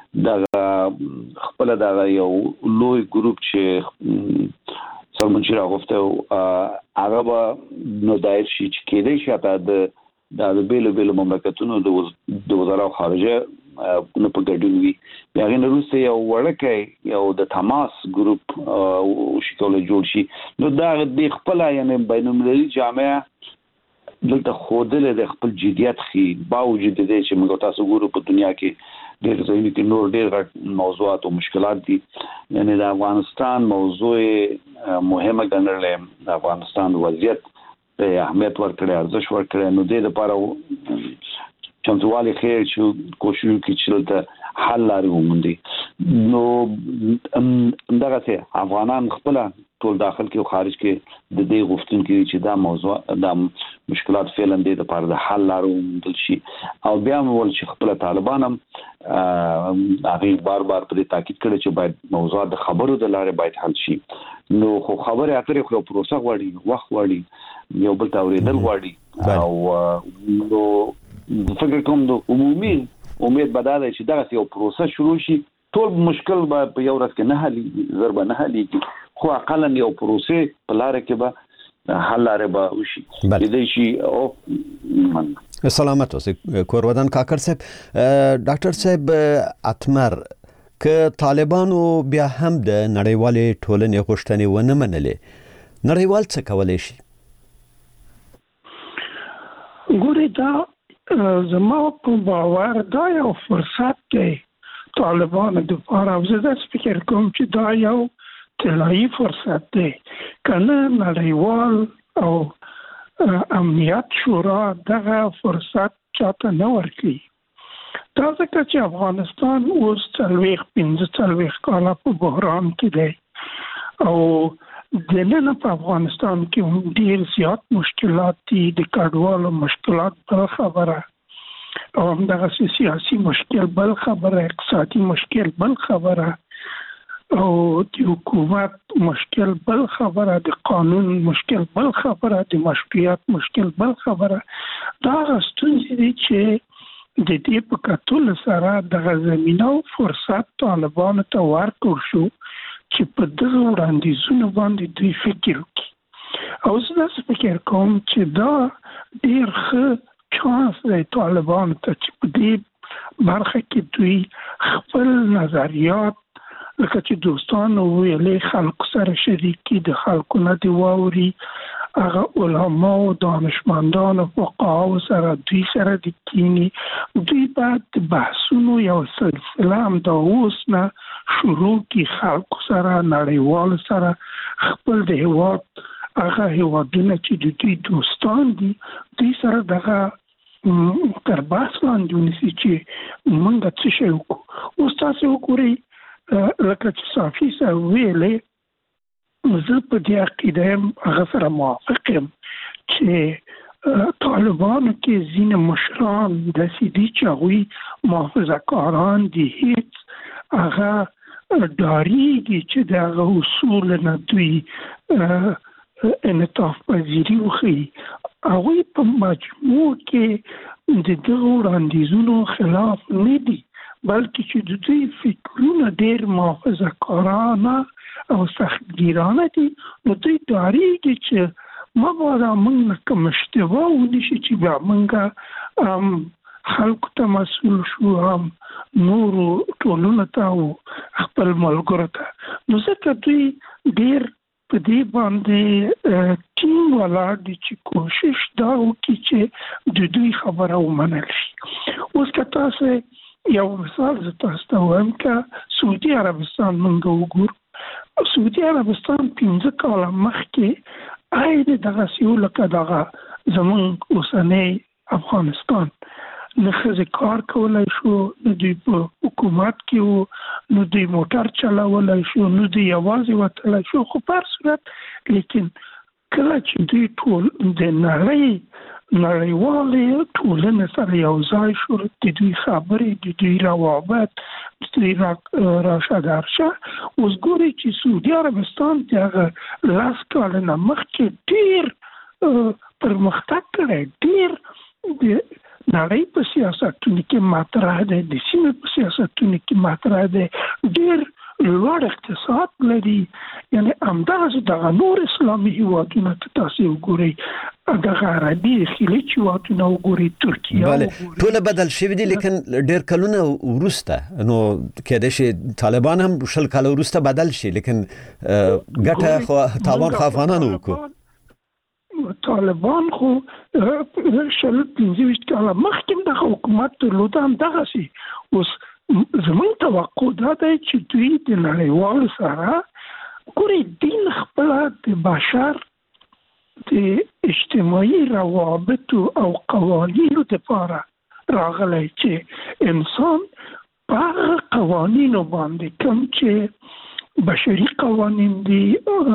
د خپل د یو لوی ګروپ چې سرمنشي راغوفته هغه به نو دایر شي چې کېدای شي ته د د بیل بیل مملکتونو د وزارت خارجه نه په ګډون وي بیا غن روسي یو ورکه یو د تماس ګروپ او شکل جوړ شي نو دا د خپل یعنی بینالمللي جامعه دلته خوده د خپل جديت خي باوجود د دې چې موږ تاسو ګورو په دنیا کې ډېر ځایونه کې نور ډېر موضوعات او مشکلات دي یعنی د افغانستان موضوع مهمه ګڼل د افغانستان وضعیت ته اهمیت ورکړي ارزښت ورکړي نو د دې لپاره چمتووالی خیر چې کوشش وکړي چې ته حل لاري وموندي نو دغه څه افغانان خپل ټول داخل کې او خارج کې د دې غوښتونکو چې دا موضوع د مشکلات فعلا د لپاره د حل لارو وموندل شي او بیا ول چې خپل طالبان هم هغه بار بار په تاکید کړي چې باید موضوع د خبرو د لارې باید حل شي نو خو خبره اترې خو پروسه غواړي وخت غواړي یو بل تاوریدل غواړي او نو فکر کوم د عمومي امید بداله چې دغه یو پروسه شروع شي ټول مشکل به په یو ورځ کې نه حل ضربه نه حلېږي خو اقلا یو پروسه په لار کې به حل لاره به وشي دې شي او سلامت اوسې کورودان کاکر صاحب ډاکټر صاحب اتمر که طالبانو بیا هم د نړیوالې ټولنې غوښتنې ونه منلې نړیوال څه کولای شي ګورې دا زما په باور دا یو فرصت دی طالبانو د لپاره او زه فکر کوم چې دا یو طلایی فرصت دی کنه نړیوال او امنیت شورا دغه فرصت چاته نه ورکړي دا ځکه چې افغانستان اوس څلوېښت پنځه څلوېښت کاله په بحران کې دی او د نن په افغانستان کې ډېر زیات مشکلات دي د کډوالو مشکلات بل خبره او همدغه سیاسي مشکل بل خبره اقتصادي مشکل بل خبره او د حکومت مشکل بل خبره د قانون مشکل بل خبره د مشروعیت مشکل بل خبره دا ستونزې دي چې د دې په کتل سره د زمينه او فرصت طالبانو ته ورکړ شو چې په دغه وړاندیزونو باندې دوی فکر وکړي او زه فکر کوم چې دا ډېر ښه چانس دی طالبانو ته چې په دې برخه کې دوی خپل نظریات لکه چې دوستانو ویلې خلکو سره شریکي د خلکو نه دی واوري هغه علما او دانشمندان او فقها سره دوی سره د کینی دوی بعد بحثونو یو سلسله هم د اوس نه شروع کی خلکو سره نړیوال سره خپل د هیواد هغه هیوادونه چې د دوی دوستان دي دوی سره دغه تر بحث لاندې ونیسي چې موږ څه شی وکړو اوس تاسو وګورئ لکه چې صافي سره ویلې زه په دې عقیده یم هغه سره موافق یم چې طالبانو کې ځینې مشران داسې دي چې هغوی محافظه‌کاران دي هیڅ هغه ډارېږي چې د هغه اصول نه دوی انعطاف پذیري وښیي هغوی په مجموع کې د دغو وړاندیزونو خلاف نه دي بلکې چې د دوی فکرونه ډېر محافظه‌کارانه او سختگیرانه دي نو دوی ډارېږي چې مبادا موږ نه کوم اشتباه ونشي چې بیا موږ خلکو ته مسؤل شو هم نورو ټولنو ته او خپل ملګرو ته نو ځکه دوی ډېر په دې باندې ټینګ ولاړ دي چې کوشش دا وکړي چې د دوی خبره ومنل شي اوس که تاسو یو مثال زه تاسو ته وایم که سعودي عربستان موږ وګورو سعودي عربستان پنځه کاله مخکې عین دغه یو لکه دغه زمونږ اوسنی افغانستان نه ښځې کار کولی شو، نه دوی په حکومت کې وو، نه دوی موټر چلولی شو، نه دوی یوازې وتلی شو. خو په هر صورت لیکن کله چې دوی ټول د نړۍ نړیوالې ټولنې سره یو ځای شو، د دوی خبرې، د دوی روابط، د دوی راشه درشه، اوس ګورئ چې سعودي عربستان د هغه لس کاله نه مخکې ډېر پرمختګ کړی، ډېر د نړۍ په سیاستونو کې مطرح دی، د سیمې په سیاستونو کې مطرح دی، ډېر لوړ اقتصاد لري. یعنی همدغسې دغه نور اسلامي هیوادونه ته تاسې وګورئ، دغه عربي خلیج هیوادونه وګورئ، ترکیه وګورئ، ټوله بدل شوي دي. لیکن ډېر کلونه وروسته نو کېدای شي طالبان هم شل کاله وروسته بدل شي، لیکن ګټه خو تاوان خو افغانانو وکړو. طالبان خو شل پنځه ویشت کاله مخکې دغه حکومت درلوده، همدغسې. اوس زموږ توقع دا دی چې دوی د نړیوالو سره ګورئ، دین خپله د بشر د اجتماعي روابطو او قوانینو دپاره راغلی چې انسان په هغه قوانینو باندې کوم چې بشري قوانین دي،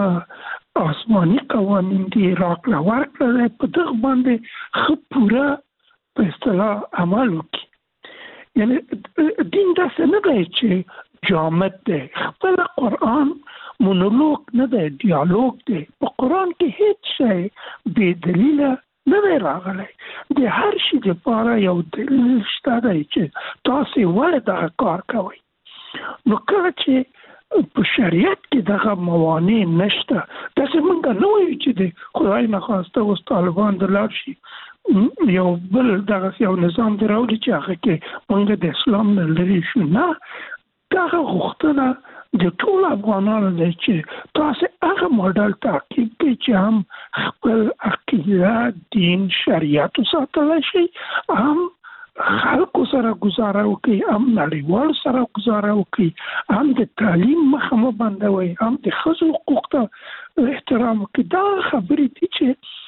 آسماني قوانین دي، راکړه ورکړه دی، په دغه باندې ښه پوره په اصطلاح عمل وکړي. یعنی دین داسې نه دی چې جامد دی، خپل قرآن مونولوګ نه دی، ډیالوګ دی. په قرآن کې هیڅ شی بې دلیله نه دی راغلی، د هر شي دپاره یو دلیل شته دی چې تاسې ولې دغه کار کوئ. نو کله چې په شریعت کې دغه موانع نشته، داسې موږ نه وایو چې د خدای نخواسته اوس طالبان د لاړ شي یو بل دغسې یو نظام دی راوړي چې هغه کې موږ د اسلام نه لرې شو. نه، دغه غوښتنه د ټولو افغانانو دی چې تاسې هغه موډل تعقیب کړئ چې هم خپل عقیده، دین، شریعت وساتلی شي، هم خلکو سره گزاره وکړي، هم نړیوالو سره گزاره وکړي، هم د تعلیم مخه مه بندوئ، هم د ښځو حقوق ته احترام وکړي. دا خبرې دي چې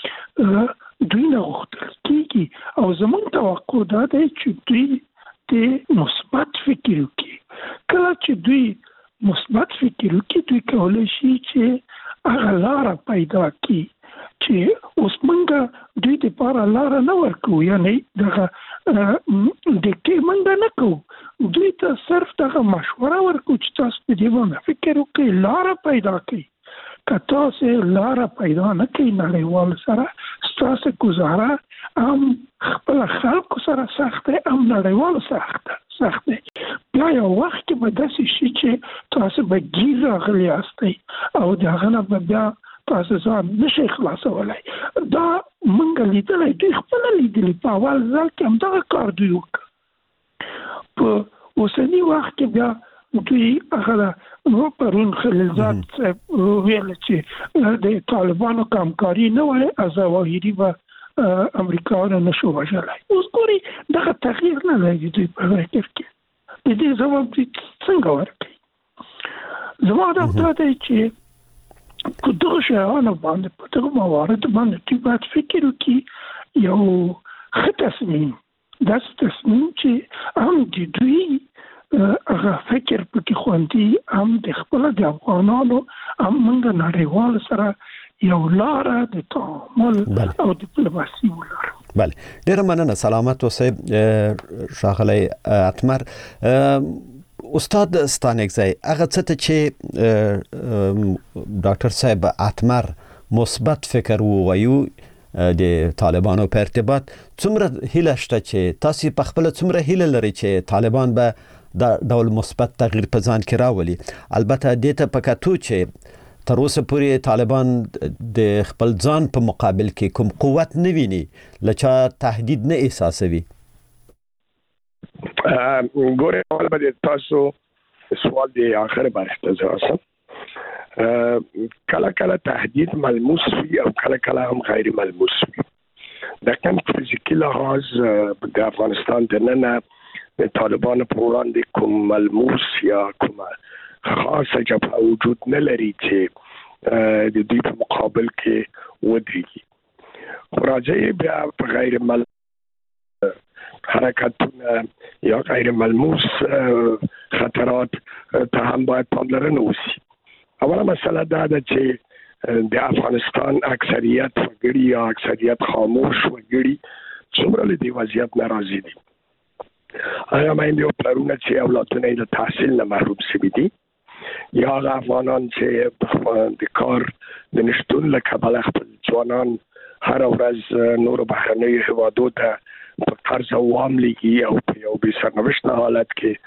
دوی نه غوښتل کېږي، او زموږ توقع دا دی چې دوی د مثبت فکر وکړي. کله چې دوی مثبت فکر وکړي، دوی کولی شي چې هغه لاره پیدا کړي چې اوس موږ دوی دپاره لاره نه ورکوو، یعنې دغه ډکټې موږ نه کوو، دوی ته صرف دغه مشوره ورکوو چې تاسو په دې باندې فکر وکړئ، لاره پیدا کړئ. که تاسې لاره پیدا نه کړئ نړیوالو سره، ستاسې ګزاره هم خپله خلکو سره سخت دی، هم نړیوالو سره سخت دی. بیا یو وخت کې به داسې شي چې تاسې به ګیر راغلي یاستئ او د هغه نه به بیا تاسې ځان نشئ خلاصولی. دا موږ لیدلی، دوی خپله لیدلي، په اول ځل کې همدغه کار دوی وکړه. په اوسني وخت کې بیا دوی هغه پرون خلیلزاد صاحب ویل چې د طالبانو کمکاري نه وای، ظواهري به امریکایانو نشو وژلی. اوس ګورئ دغه تغییر نه لري دوی په فکر کې. د دې ځواب دوی څنګه ورکوي؟ زما دا دا دی چې په دغه شیانو باندې، په دغه مواردو باندې دوی باید فکر وکړي، یو ښه تصمیم، داسې تصمیم چې هم د دوی هغه فکر پکې خوندي، هم د خپله د افغانانو، هم موږ نړیوالو سره یو لاره د تعامل او ډیپلوماسي ولرو. بله، ډېره مننه. سلامت اوسئ ښاغلی اتمر. استاد ستانکزی، هغه څه ته چې ډاکټر صاحب اتمر مثبت فکر ووایو د طالبانو په ارتباط، څومره هیله شته چې تاسې په خپله څومره هیله لرئ چې طالبان به دا ډول مثبت تغییر په ځان کې راولي؟ البته دې ته په کتو چې تر اوسه پورې طالبان د خپل ځان په مقابل کې کوم قوت نه ویني، له چا تهدید نه احساسوي. ګورئ، اول به تاسو سوال د آخر برخه ته ځم. کله کله تهدید ملموس وي او کله کله هم غیر ملموس وي. د کم فزیکی لحاظ د افغانستان دننه د طالبانو په وړاندې کوم ملموس یا کوم خاصه جبهه وجود نه لري چې د دوی په مقابل کې ودرېږي. خو راځئ بیا په غیر مل حرکتونه یا غیر ملموس خطرات ته هم باید پاملرنه وشي. اوله مسله دا ده چې د افغانستان اکثریت وګړي یا اکثریت خاموش وګړي څومره له دې وضعیت ناراضي دي. هغه میندې او پلرونه چې اولادونه یې د تحصیل نه محروم شوي دي، یا هغه افغانان چې د کار د نشتون له کبله خپل ځوانان هر ورځ نورو بهرنیو هیوادو ته په قرض او وام لیږي او په یو بې سرنوشته حالت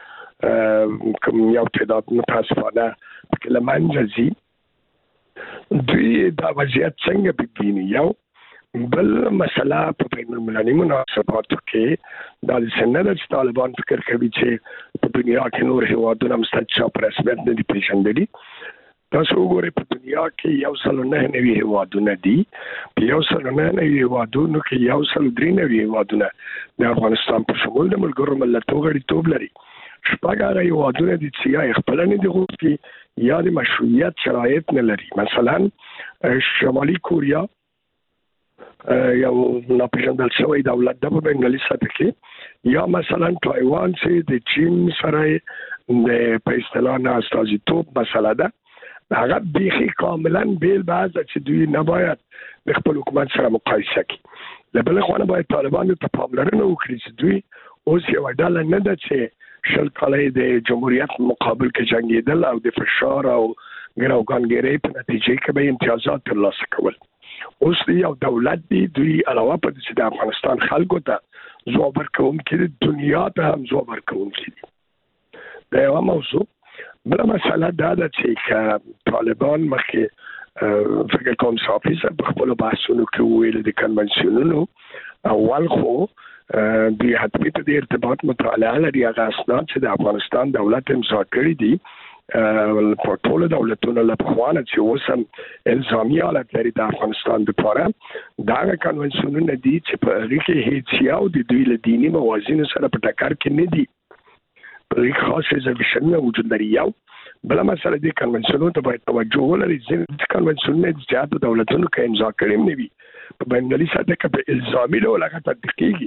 کې کوم یو تعداد متاسفانه پکې له منځه ځي. دوی دا وضعیت څنګه ببیني؟ یو بل مسله په بین المللي مناسباتو کې دا څنګه د طالبان فکر کوي چې په دنیا کې نور هیوادونه مستقل په رسمیت نه دي پیژندلي. تاسو وګورئ په دنیا کې یو سل نه نوي هیوادونه دي، په یو سل نه نوي هیوادونو کې یو سل درې نوي هیوادونه د افغانستان په شمول د ملګرو ملتونو غړیتوب لري. شپږ هغه هیوادونه دي چې یا خپل نه دي غوښتي یا د مشروعیت شرایط نه لري. مثلا شمالي کوریا یو ناپېژندل شوی دولت د په بینالمللي سطح کې، یا مثلا تایوان چې د چین سره د په اصطلاح نه استازیتوب مسله ده، هغه بیخي کاملا بیل بعض چې دوی نه باید د خپل حکومت سره مقایسه کړي. له بل خوا باید طالبانو ته پاملرنه وکړي چې دوی اوس یو ډله نه ده چې شل کاله د جمهوریت مقابل کې جنګېدل او د فشار او ګراوګانګیرۍ په نتیجه کې به امتیازات ترلاسه کول. اوس یو دولت دی، دوی علاوه پر دې چې د افغانستان خلکو ته ځواب ورکوونکي دي، دنیا ته هم ځواب ورکوونکي دي. دا یوه موضوع. بله مسله دا ده چې طالبان مخکې فکر کوم صافي صاحب په خپلو بحثونو کې وویل د کنونسیونونو اول خو دوی حتمي په دې ارتباط مطالعه لري هغه اسناد چې د افغانستان دولت امضا کړي دي په ټولو دولتونو له پخوانه چې اوس هم الزامي حالت لري د افغانستان دپاره. دا هغه کنونسیونونه دي چې په هغې کې هیڅ یو د دوی له دیني موازینو سره په ټکر کې نه دي، په هغې کې خاص ریزرویشنونه وجود لري. یو بله مسله دې کنونسیونونو ته باید توجه ولري. ځینې کنونسیونونه د زیاتو دولتونو کې امضا کړي هم نه وي، په بینالمللي سطح کې په الزامي ډول هغه تطبیق کېږي.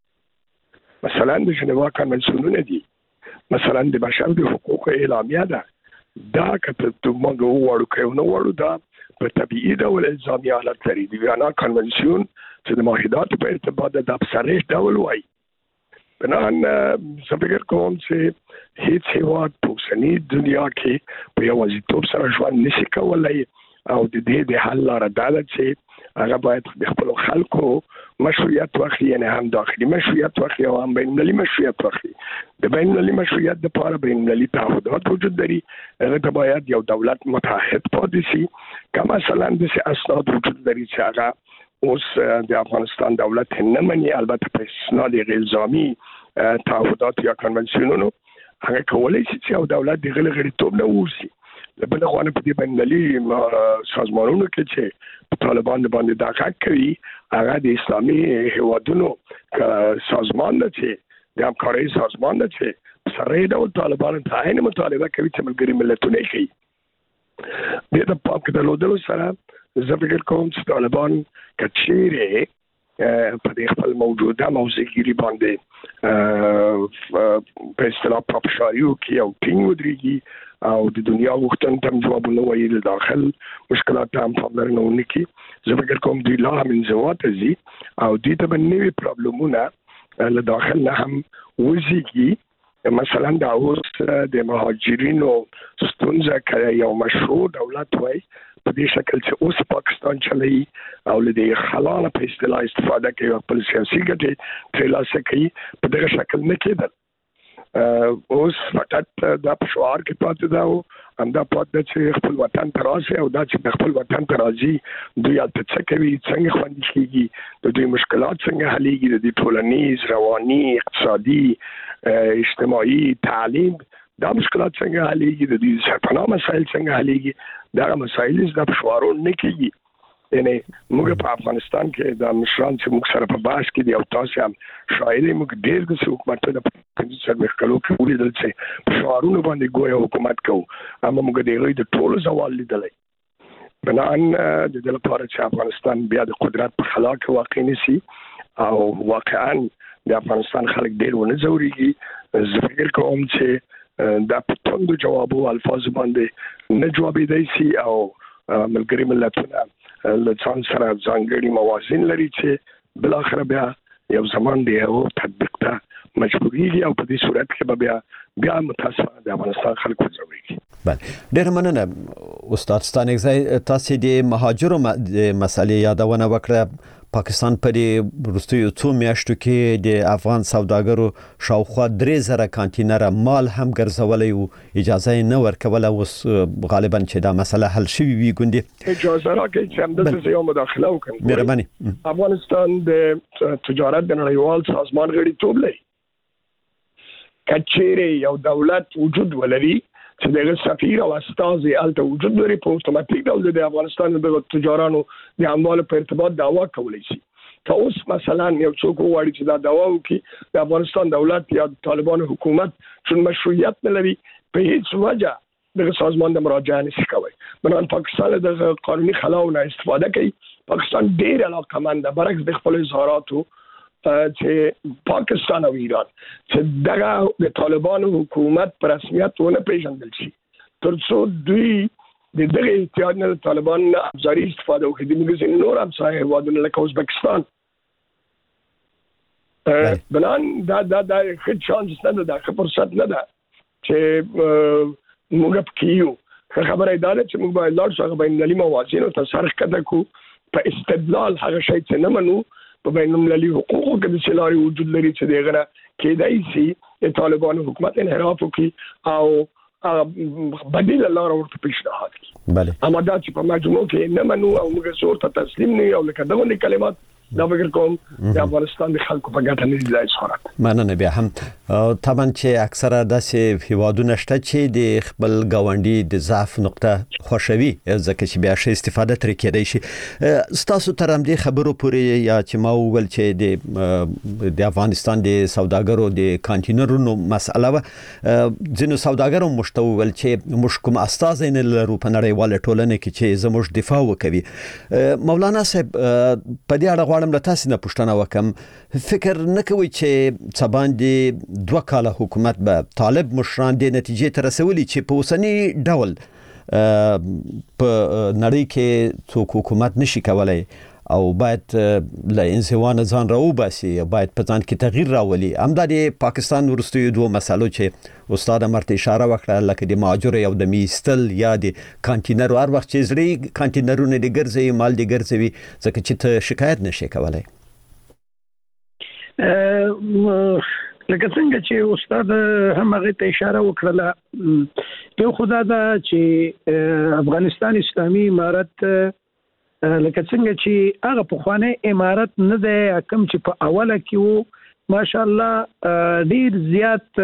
مثلا د ژنیوا کنونسیونونه دي، مثلا د بشر د حقوقو اعلامیه ده، دا که موږ وغواړو که نه وغواړو دا په طبیعي ډول الزامي حالت لري. د ویانا کنونسیون چې د معاهداتو په ارتباط ده دا په صریح ډول وایي. بنان زه فکر کوم چې هیڅ هیواد په اوسني دنیا کې په یوازیتوب سره ژوند نشي کولی او د دې د حل لاره دا ده چې هغه باید د خپلو خلکو مشروعیت واخلي، یعنې هم داخلي مشروعیت واخلي او هم بینالمللي مشروعیت واخلي. د بینالمللي مشروعیت دپاره بینالمللي تعهدات وجود لري، هغه ته باید یو دولت متحد پاتې شي. که مثلا داسې اسناد وجود لري چې هغه اوس د افغانستان دولت نه مني، البته په استناد الزامي تعهدات یا کنونسیونونو، هغه کولی شي چې یو دولت د هغه له غړیتوب نه ووځي. له بله خوا په دې بینالمللي سازمانونو کې چې طالبان باندې دا غږ کوي، هغه د اسلامي هیوادونو سازمان ده چې د همکارۍ سازمان ده چې صریح ډول طالبانو ته عین مطالبه کوي چې ملګري ملتونه یې کوي. دې د پام کې درلودلو سره زه فکر کوم چې طالبان که چیرې په دې خپل موجوده موضوعګیري باندې په اصطلاح پاپشاري وکړي او ټینګ ودرېږي او د دنیا غوښتنو ته هم ځوابونه وایي، د داخل مشکلات ته هم پاملرنه ونه کړي. زه فکر کوم دوی لا هم انزوا ته ځي او دوی ته به نوي پرابلمونه له داخل نه هم وزېږي. مثلا دا اوس د مهاجرینو ستونزه که یو مشروع دولت وای په دې شکل چې اوس پاکستان چلوي او له دې خلانه په اصطلاح استفاده کوي او خپل سیاسي ګټې ترلاسه کوي، په دغه شکل نه کېدل. اوس فقط دا په شعار کې پاتې ده او همدا پاتې ده چې خپل وطن ته راشي او دا چې خپل وطن ته راځي دوی هلته څه کوي، څنګه خوندي کېږي، د دوی مشکلات څنګه حلېږي، د دوی ټولنیز، رواني، اقتصادي، اجتماعي، تعلیم دا مشکلات څنګه حلېږي، د دوی سرپناه مسایل څنګه حلېږي، دغه مسایل زده په شعارونو نه کېږي. یعنې موږ په افغانستان کې د مشران چې موږ سره په بحث کې دي او تاسو هم شاید موږ ډېر داسې حکومتونه په پنځه څلوېښت کلو کې ولیدل چې په شعارونو باندې ګویا حکومت کوو، اما موږ د هغوی د ټولو زوال لیدلی. بنان د دې لپاره چې افغانستان بیا د قدرت په خلا کې واقع نه شي او واقعا د افغانستان خلک ډیر ونه زوريږي زه فکر کوم چې دا پټوندو جواب او الفاظ باندې نه جوابېدای شي او ملګری ملتونه له ځان سره ځانګړي موازین لري چې بل اخر بیا یو زمان دی او تطبیق ته مجبورېږي او په دې صورت کې به بیا بیا متاسفانه د افغانستان خلکو ځوريږي. بله ډېر مننه استاد ستانکزی. تاسو د مهاجرو مسلې یادونه وکړه. پاکستان په دې وروستیو څو میاشتو کې د افغان سوداګرو شاوخوا درې زره کانټینره مال هم ګرځولی و، اجازه یې نه ورکوله. اوس غالبا چې دا مسله حل شوې وي ګوندې. اجازه راکړئ چې همدلته یو مداخله وکړم. مهرباني. افغانستان د تجارت د نړیوال سازمان غړیتوب لري. که چیرې یو دولت وجود ولري چې دغه سفیر او استازي الته وجود لري، په اتوماتیک ډول د افغانستان د تجارانو د اموالو په ارتباط دعوا کولی شي. که اوس مثلا یو څوک وایي چې دا دعوا وکړي د افغانستان دولت یا طالبانو حکومت چون مشروعیت نه لري، په هیڅ وجه دغه سازمان د مراجعه نشي کوي. بنان پاکستان د قانوني خلاو نه استفاده کوي. پاکستان ډیر علاقمند ده برعکس د خپل اظهاراتو چې پاکستان او ایران چې دغه د طالبانو حکومت پر رسمیت ونه پیژندل شي ترڅو دوی د دغه اتحاد نه طالبان نه ابزاري استفاده وکړي. د موږ نور همسایه هیوادونه لکه ازبکستان بلان دا دا دا ښه چانس نه ده، دا ښه فرصت نه ده چې موږ پکې یو. خبره دا ده چې موږ باید لاړ شو بین المللي موازینو ته سر ښکته کړو په استدلال هغه شی چې نه منو په بین المللي حقوقو کې د سلاري وجود لري چې دغه کېدای شي د طالبانو حکومت انحراف وکړي او بدیل لاره ورته پیشنهاد کړي. بله اما دا چې په مجموع کې نه منو او موږ زور ته تسلیم نه یو لکه دغه کلمات دا فکر کوم د افغانستان د خلکو په ګټه نه دی ځای. مننه. بیا هم طبعا چې اکثره داسې هیوادونه شته چې د خپل ګاونډي د ضعف نقطه خوښوي ځکه چې بیا ښه استفاده ترې کېدای شي. ستاسو تر همدې خبرو پورې یا چې ما وویل چې د د افغانستان د سوداګرو د کانټینرونو مسأله وه، ځینو سوداګرو موږ ته وویل چې موږ کوم استازی نه لرو په نړیواله ټولنه کې چې زموږ دفاع وکوي. مولانا صاحب په دې اړه غواړم له تاسو نه پوښتنه وکم. فکر نه کوئ چې څه باندې دوه کاله حکومت به طالب مشران د نتیجې ته رسولي چې په اوسني ډول په نړۍ کې څوک حکومت نشي کولای او باید له انزوا نه ځان راوباسي، باید په ځان کې تغییر راولي. همدا د پاکستان وروستیو دوه مسالو چې استاد مرته اشاره وکړه لکه د مهاجرو او د میستل یا د کانټینرو، هر وخت چې زړې کانټینرونه د ګرځي مال د ګرځوي ځکه چې ته شکایت نشي کولای. لکه څنګه چې استاد هم هغه ته اشاره وکړه، یو خدا دا چې افغانستان اسلامي امارت لکه څنګه چې هغه پخوانی امارت نه دی کوم چې په اوله کې وو، ماشاءالله ډیر زیات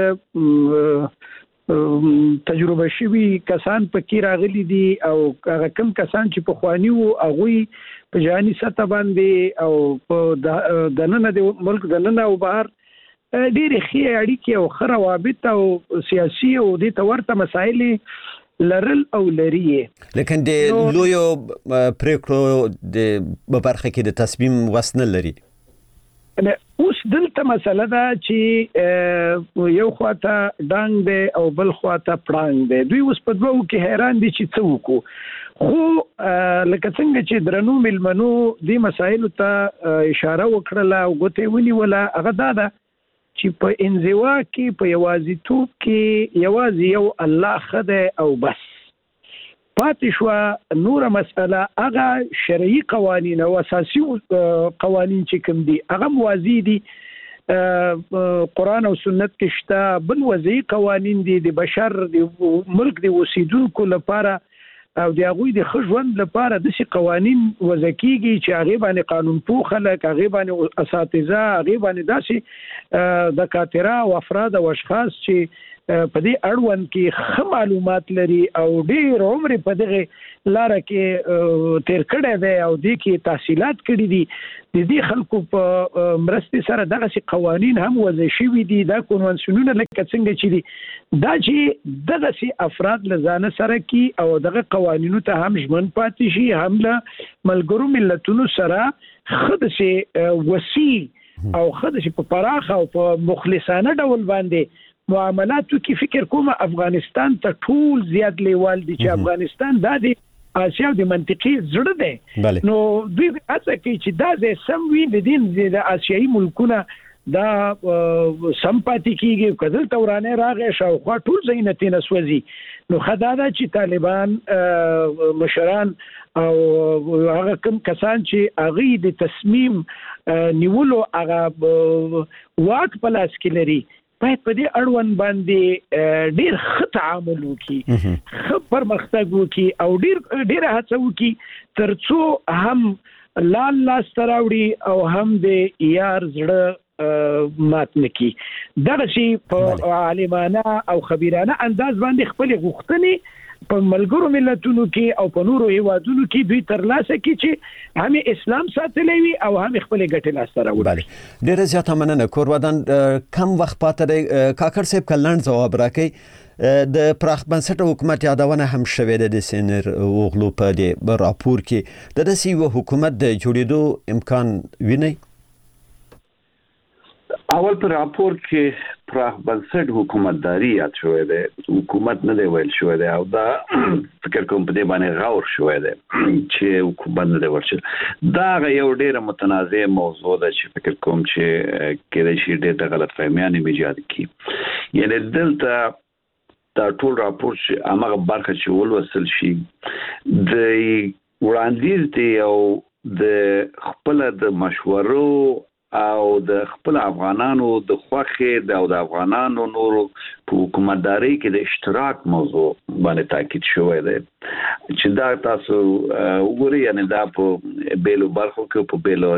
تجربه شوي کسان پکې راغلي دي او هغه کم کسان چې پخوانی وو هغه په جهاني سطح باندې او په دننه د ملک دننه او بهر ډېرې ښې اړیکې او ښه روابط او سیاسي او دې ته ورته مسایل لرل او لري. لیکن د لویو پریکړو د برخه کې د تصمیم وس نه لري. اوس دلته مسله ده چې یو خواته ډانګ دی او بل خواته پړانګ دی. دوی اوس په دوو کې حیران دي چې څه وکړو. خو لکه څنګه چې درنو ملمنو دې مسایلو ته اشاره وکړله او ګوتې ونیوله، هغه دا ده چې په انزوا کې په یوازیتوب کې یوازې یو الله خدای او بس. پاتې شوه نوره مسئله هغه شرعي قوانین او اساسي قوانین چې کوم دي هغه موازی دي، قرآن او سنت کې شته. بل وضعي قوانین دي د بشر د ملک د اوسیدونکو لپاره او د هغوی د ښه ژوند لپاره داسې قوانین وضع کېږي چې هغې باندې قانون پوه خلک، هغې باندې اساتذه، هغې باندې داسې دکاتره او افراد او اشخاص چې په دې اړوند کې ښه معلومات لري او ډېر عمر په دغه لاره کې تیر کړی دی او دې کې تحصیلات کړي دي. د دې خلکو په مرستې سره دغسې قوانین هم وضع شوي دي. دا کنوانسیونونه لکه څنګه چې دي دا چې دغسې افراد له ځانه سره کي او دغه قوانینو ته هم ژمن پاتې شي، هم له ملګرو ملتونو سره ښه داسې وسیع او خدای په پراخه او په مخلصانه ډول باندې معاملاتو کې فکر کوم افغانستان ته ټول زیات لیوال دي چې افغانستان د آسیا د منطقي زړه دی نو دوی هڅه کوي چې دا د سم وي د دین د آسیایي ملکونه دا سم پاتې کیږي کله تورانه راغی شاوخوا ټول زینتین سوځي نو خدادا چې طالبان مشران او هغه کوم کسان چې هغه د تصمیم نیولو هغه واک په لاس کې لري باید په دې اړوند باندې ډیر ښه تعامل وکړي ښه پرمختګ وکړي او ډیر ډیر هڅه وکړي ترڅو هم لال لاس تراوړي او هم د یار زړه مات نکي دغه شی په عالمانه او خبيرانه انداز باندې خپل غوښتنې په ملګرو ملتونو کې او په نورو هیوادونو کې دوی ترلاسه کړي چې هم اسلام ساتلی وي او هم خپل ګټې لاسته راوړي. ډیره زیاته مننه کورودان کم وخت پاتې دی کاکړ صاحب کلن ځواب راکړي د پراخ بنسټه حکومت یادونه هم شوې ده د سینر اوغلو په دې راپور کې د داسې یو حکومت د جوړېدو امکان ویني. اول پر راپور کې پراخ بنسټ حکومتداري یاد شوې ده حکومت نه دی ویل شوې ده او دا فکر کوم په دې باندې غور شوې ده چې حکومت نه دی ورشي دا یو ډېر متنازع موضوع ده چې فکر کوم چې کله شي ډېر غلط فهمیان ایجاد کی یعنی دلته دا ټول راپور چې هغه برخه چې ولوسل شي د وړاندیز دی او د خپل د مشورو او د خپل افغانانو د خوخه د او د افغانانو نورو په حکومتداري کې د اشتراک موضوع باندې تاکید شوی دی چې دا تاسو وګورئ یعنی دا په بیلو برخو کې په بیلو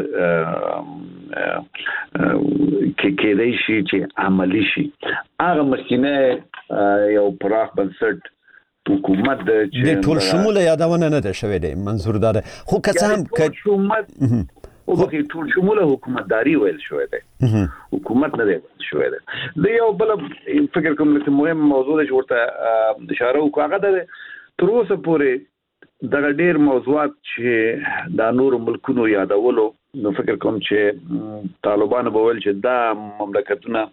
کې کې دی شي چې عملی شي هغه مخکینه یو پراخ بنسټ حکومت د ټول شموله یادونه نه ده شوی دی منظور ده خو که هم حکومت او به ټول شموله حکومتداري ویل شوې ده حکومت نه دی شوې ده د یو بل فکر کوم چې مهم موضوع ده چې ورته اشاره وکړه هغه ده تر اوسه پورې د ډېر موضوعات چې د نورو ملکونو یادولو نو فکر کوم چې طالبان به ویل چې دا مملکتونه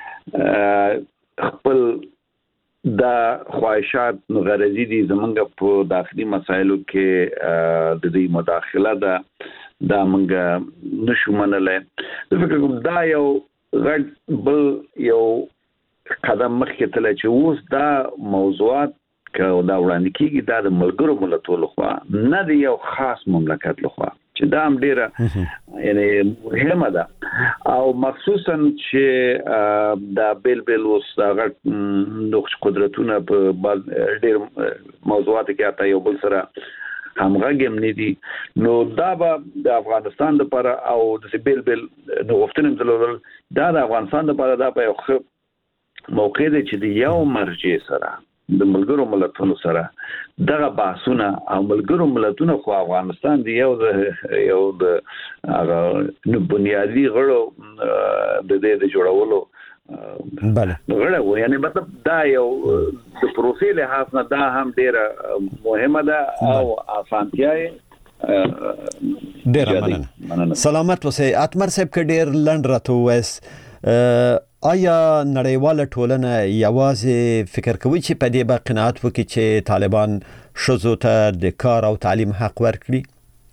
خپل دا خواهشات غرضی دي زمونږ په داخلي مسایلو کې د دې مداخله ده دا منګه نشو منلای د فکر کوم دا یو غټ بل یو قدم مخکې تل چې اوس دا موضوعات که دا وړاندې کیږي دا د ملګرو ملتونو لخوا نه دی یو خاص مملکت لخوا چې دا هم ډیره یعنی مهمه ده او مخصوصا چې دا بیل بیل اوس دا غټ نقش قدرتونه په ډیر موضوعات کې اته یو بل سره همغږی هم نه دي نو دا به د افغانستان لپاره او د بیل بیل نو غوښتنې مزلول دا د افغانستان لپاره دا په یو موقع دی چې د یو مرجع سره د ملګرو ملتونو سره دغه بحثونه او ملګرو ملتونو خو افغانستان دی یو د یو د هغه بنیادی غړو د دې د جوړولو بله غړو و یعنی مطلب دا یو د پروسې له حساب نه دا هم ډیره مهمه ده او اسانتیا ډیره مننه سلامت اوسئ اتمر صاحب ک ډیر لند راته وس آیا نړیواله ټولنه یوازې فکر کوي چې په دې با قناعت وکړي چې طالبان ښځو ته د کار او تعلیم حق ورکړي؟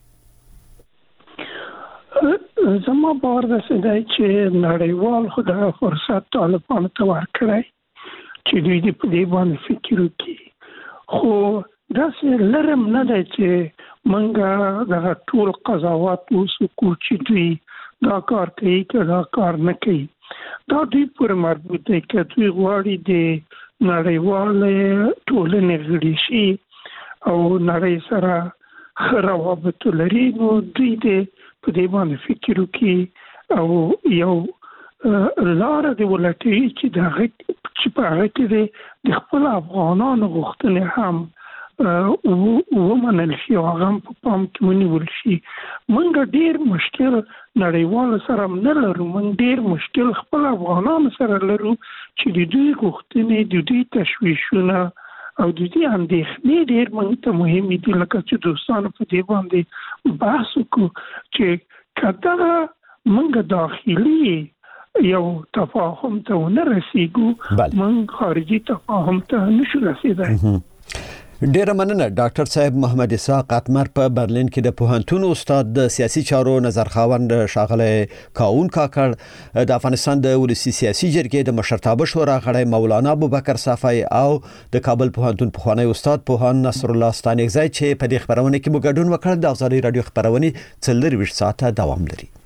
زما باور داسې دی چې نړیوال خو دغه فرصت طالبانو ته ورکړی چې دوی دې په دې باندې فکر وکړي خو داسې لرم نه دی چې موږ دغه ټول قضاوت وکړو چې دوی دا کار کوي که دا کار نه کوي دا دوی پورې مربوط دی که دوی غواړي د نړیوالې ټولنې غړي شي او نړۍ سره ښه روابط لري نو دوی دې په دې باندې فکر وکړي او یو لاره دې ولټوي چې د هغې چې په هغه کې د خپل افغانانو غوښتنې هم ومنل شي او هغه هم په پام کې ونیول شي. موږ ډېر مشکل نړیوالو سره هم نه لرو، موږ ډېر مشکل خپل افغانانو سره لرو چې د دوی غوښتنې د دوی تشویشونه او د دې اندېښنې ډېر موږ ته مهمې دي لکه چې دوستانو په دې باندې بحث وکړو چې که دغه موږ داخلي یو تفاهم ته نه رسیدو، موږ خارجي تفاهم ته نشو رسیدای. ډیره مننه ډاکټر صاحب محمد اسحاق اتمر په برلین کې د پوهنتون استاد د سیاسي چارو نظر خاوند ښاغلی کاون کاکړ، د افغانستان د ولسی سیاسي جرګې د مشرتابه شورا غړی مولانا ابوبکر صافی او د کابل پوهنتون پخوانی استاد پوهان نصر الله ستانکزی چې په دې خبرونه کې مو ګډون وکړ. د ازادي رادیو خبرونه څلور ویشت ساعته دوام لري.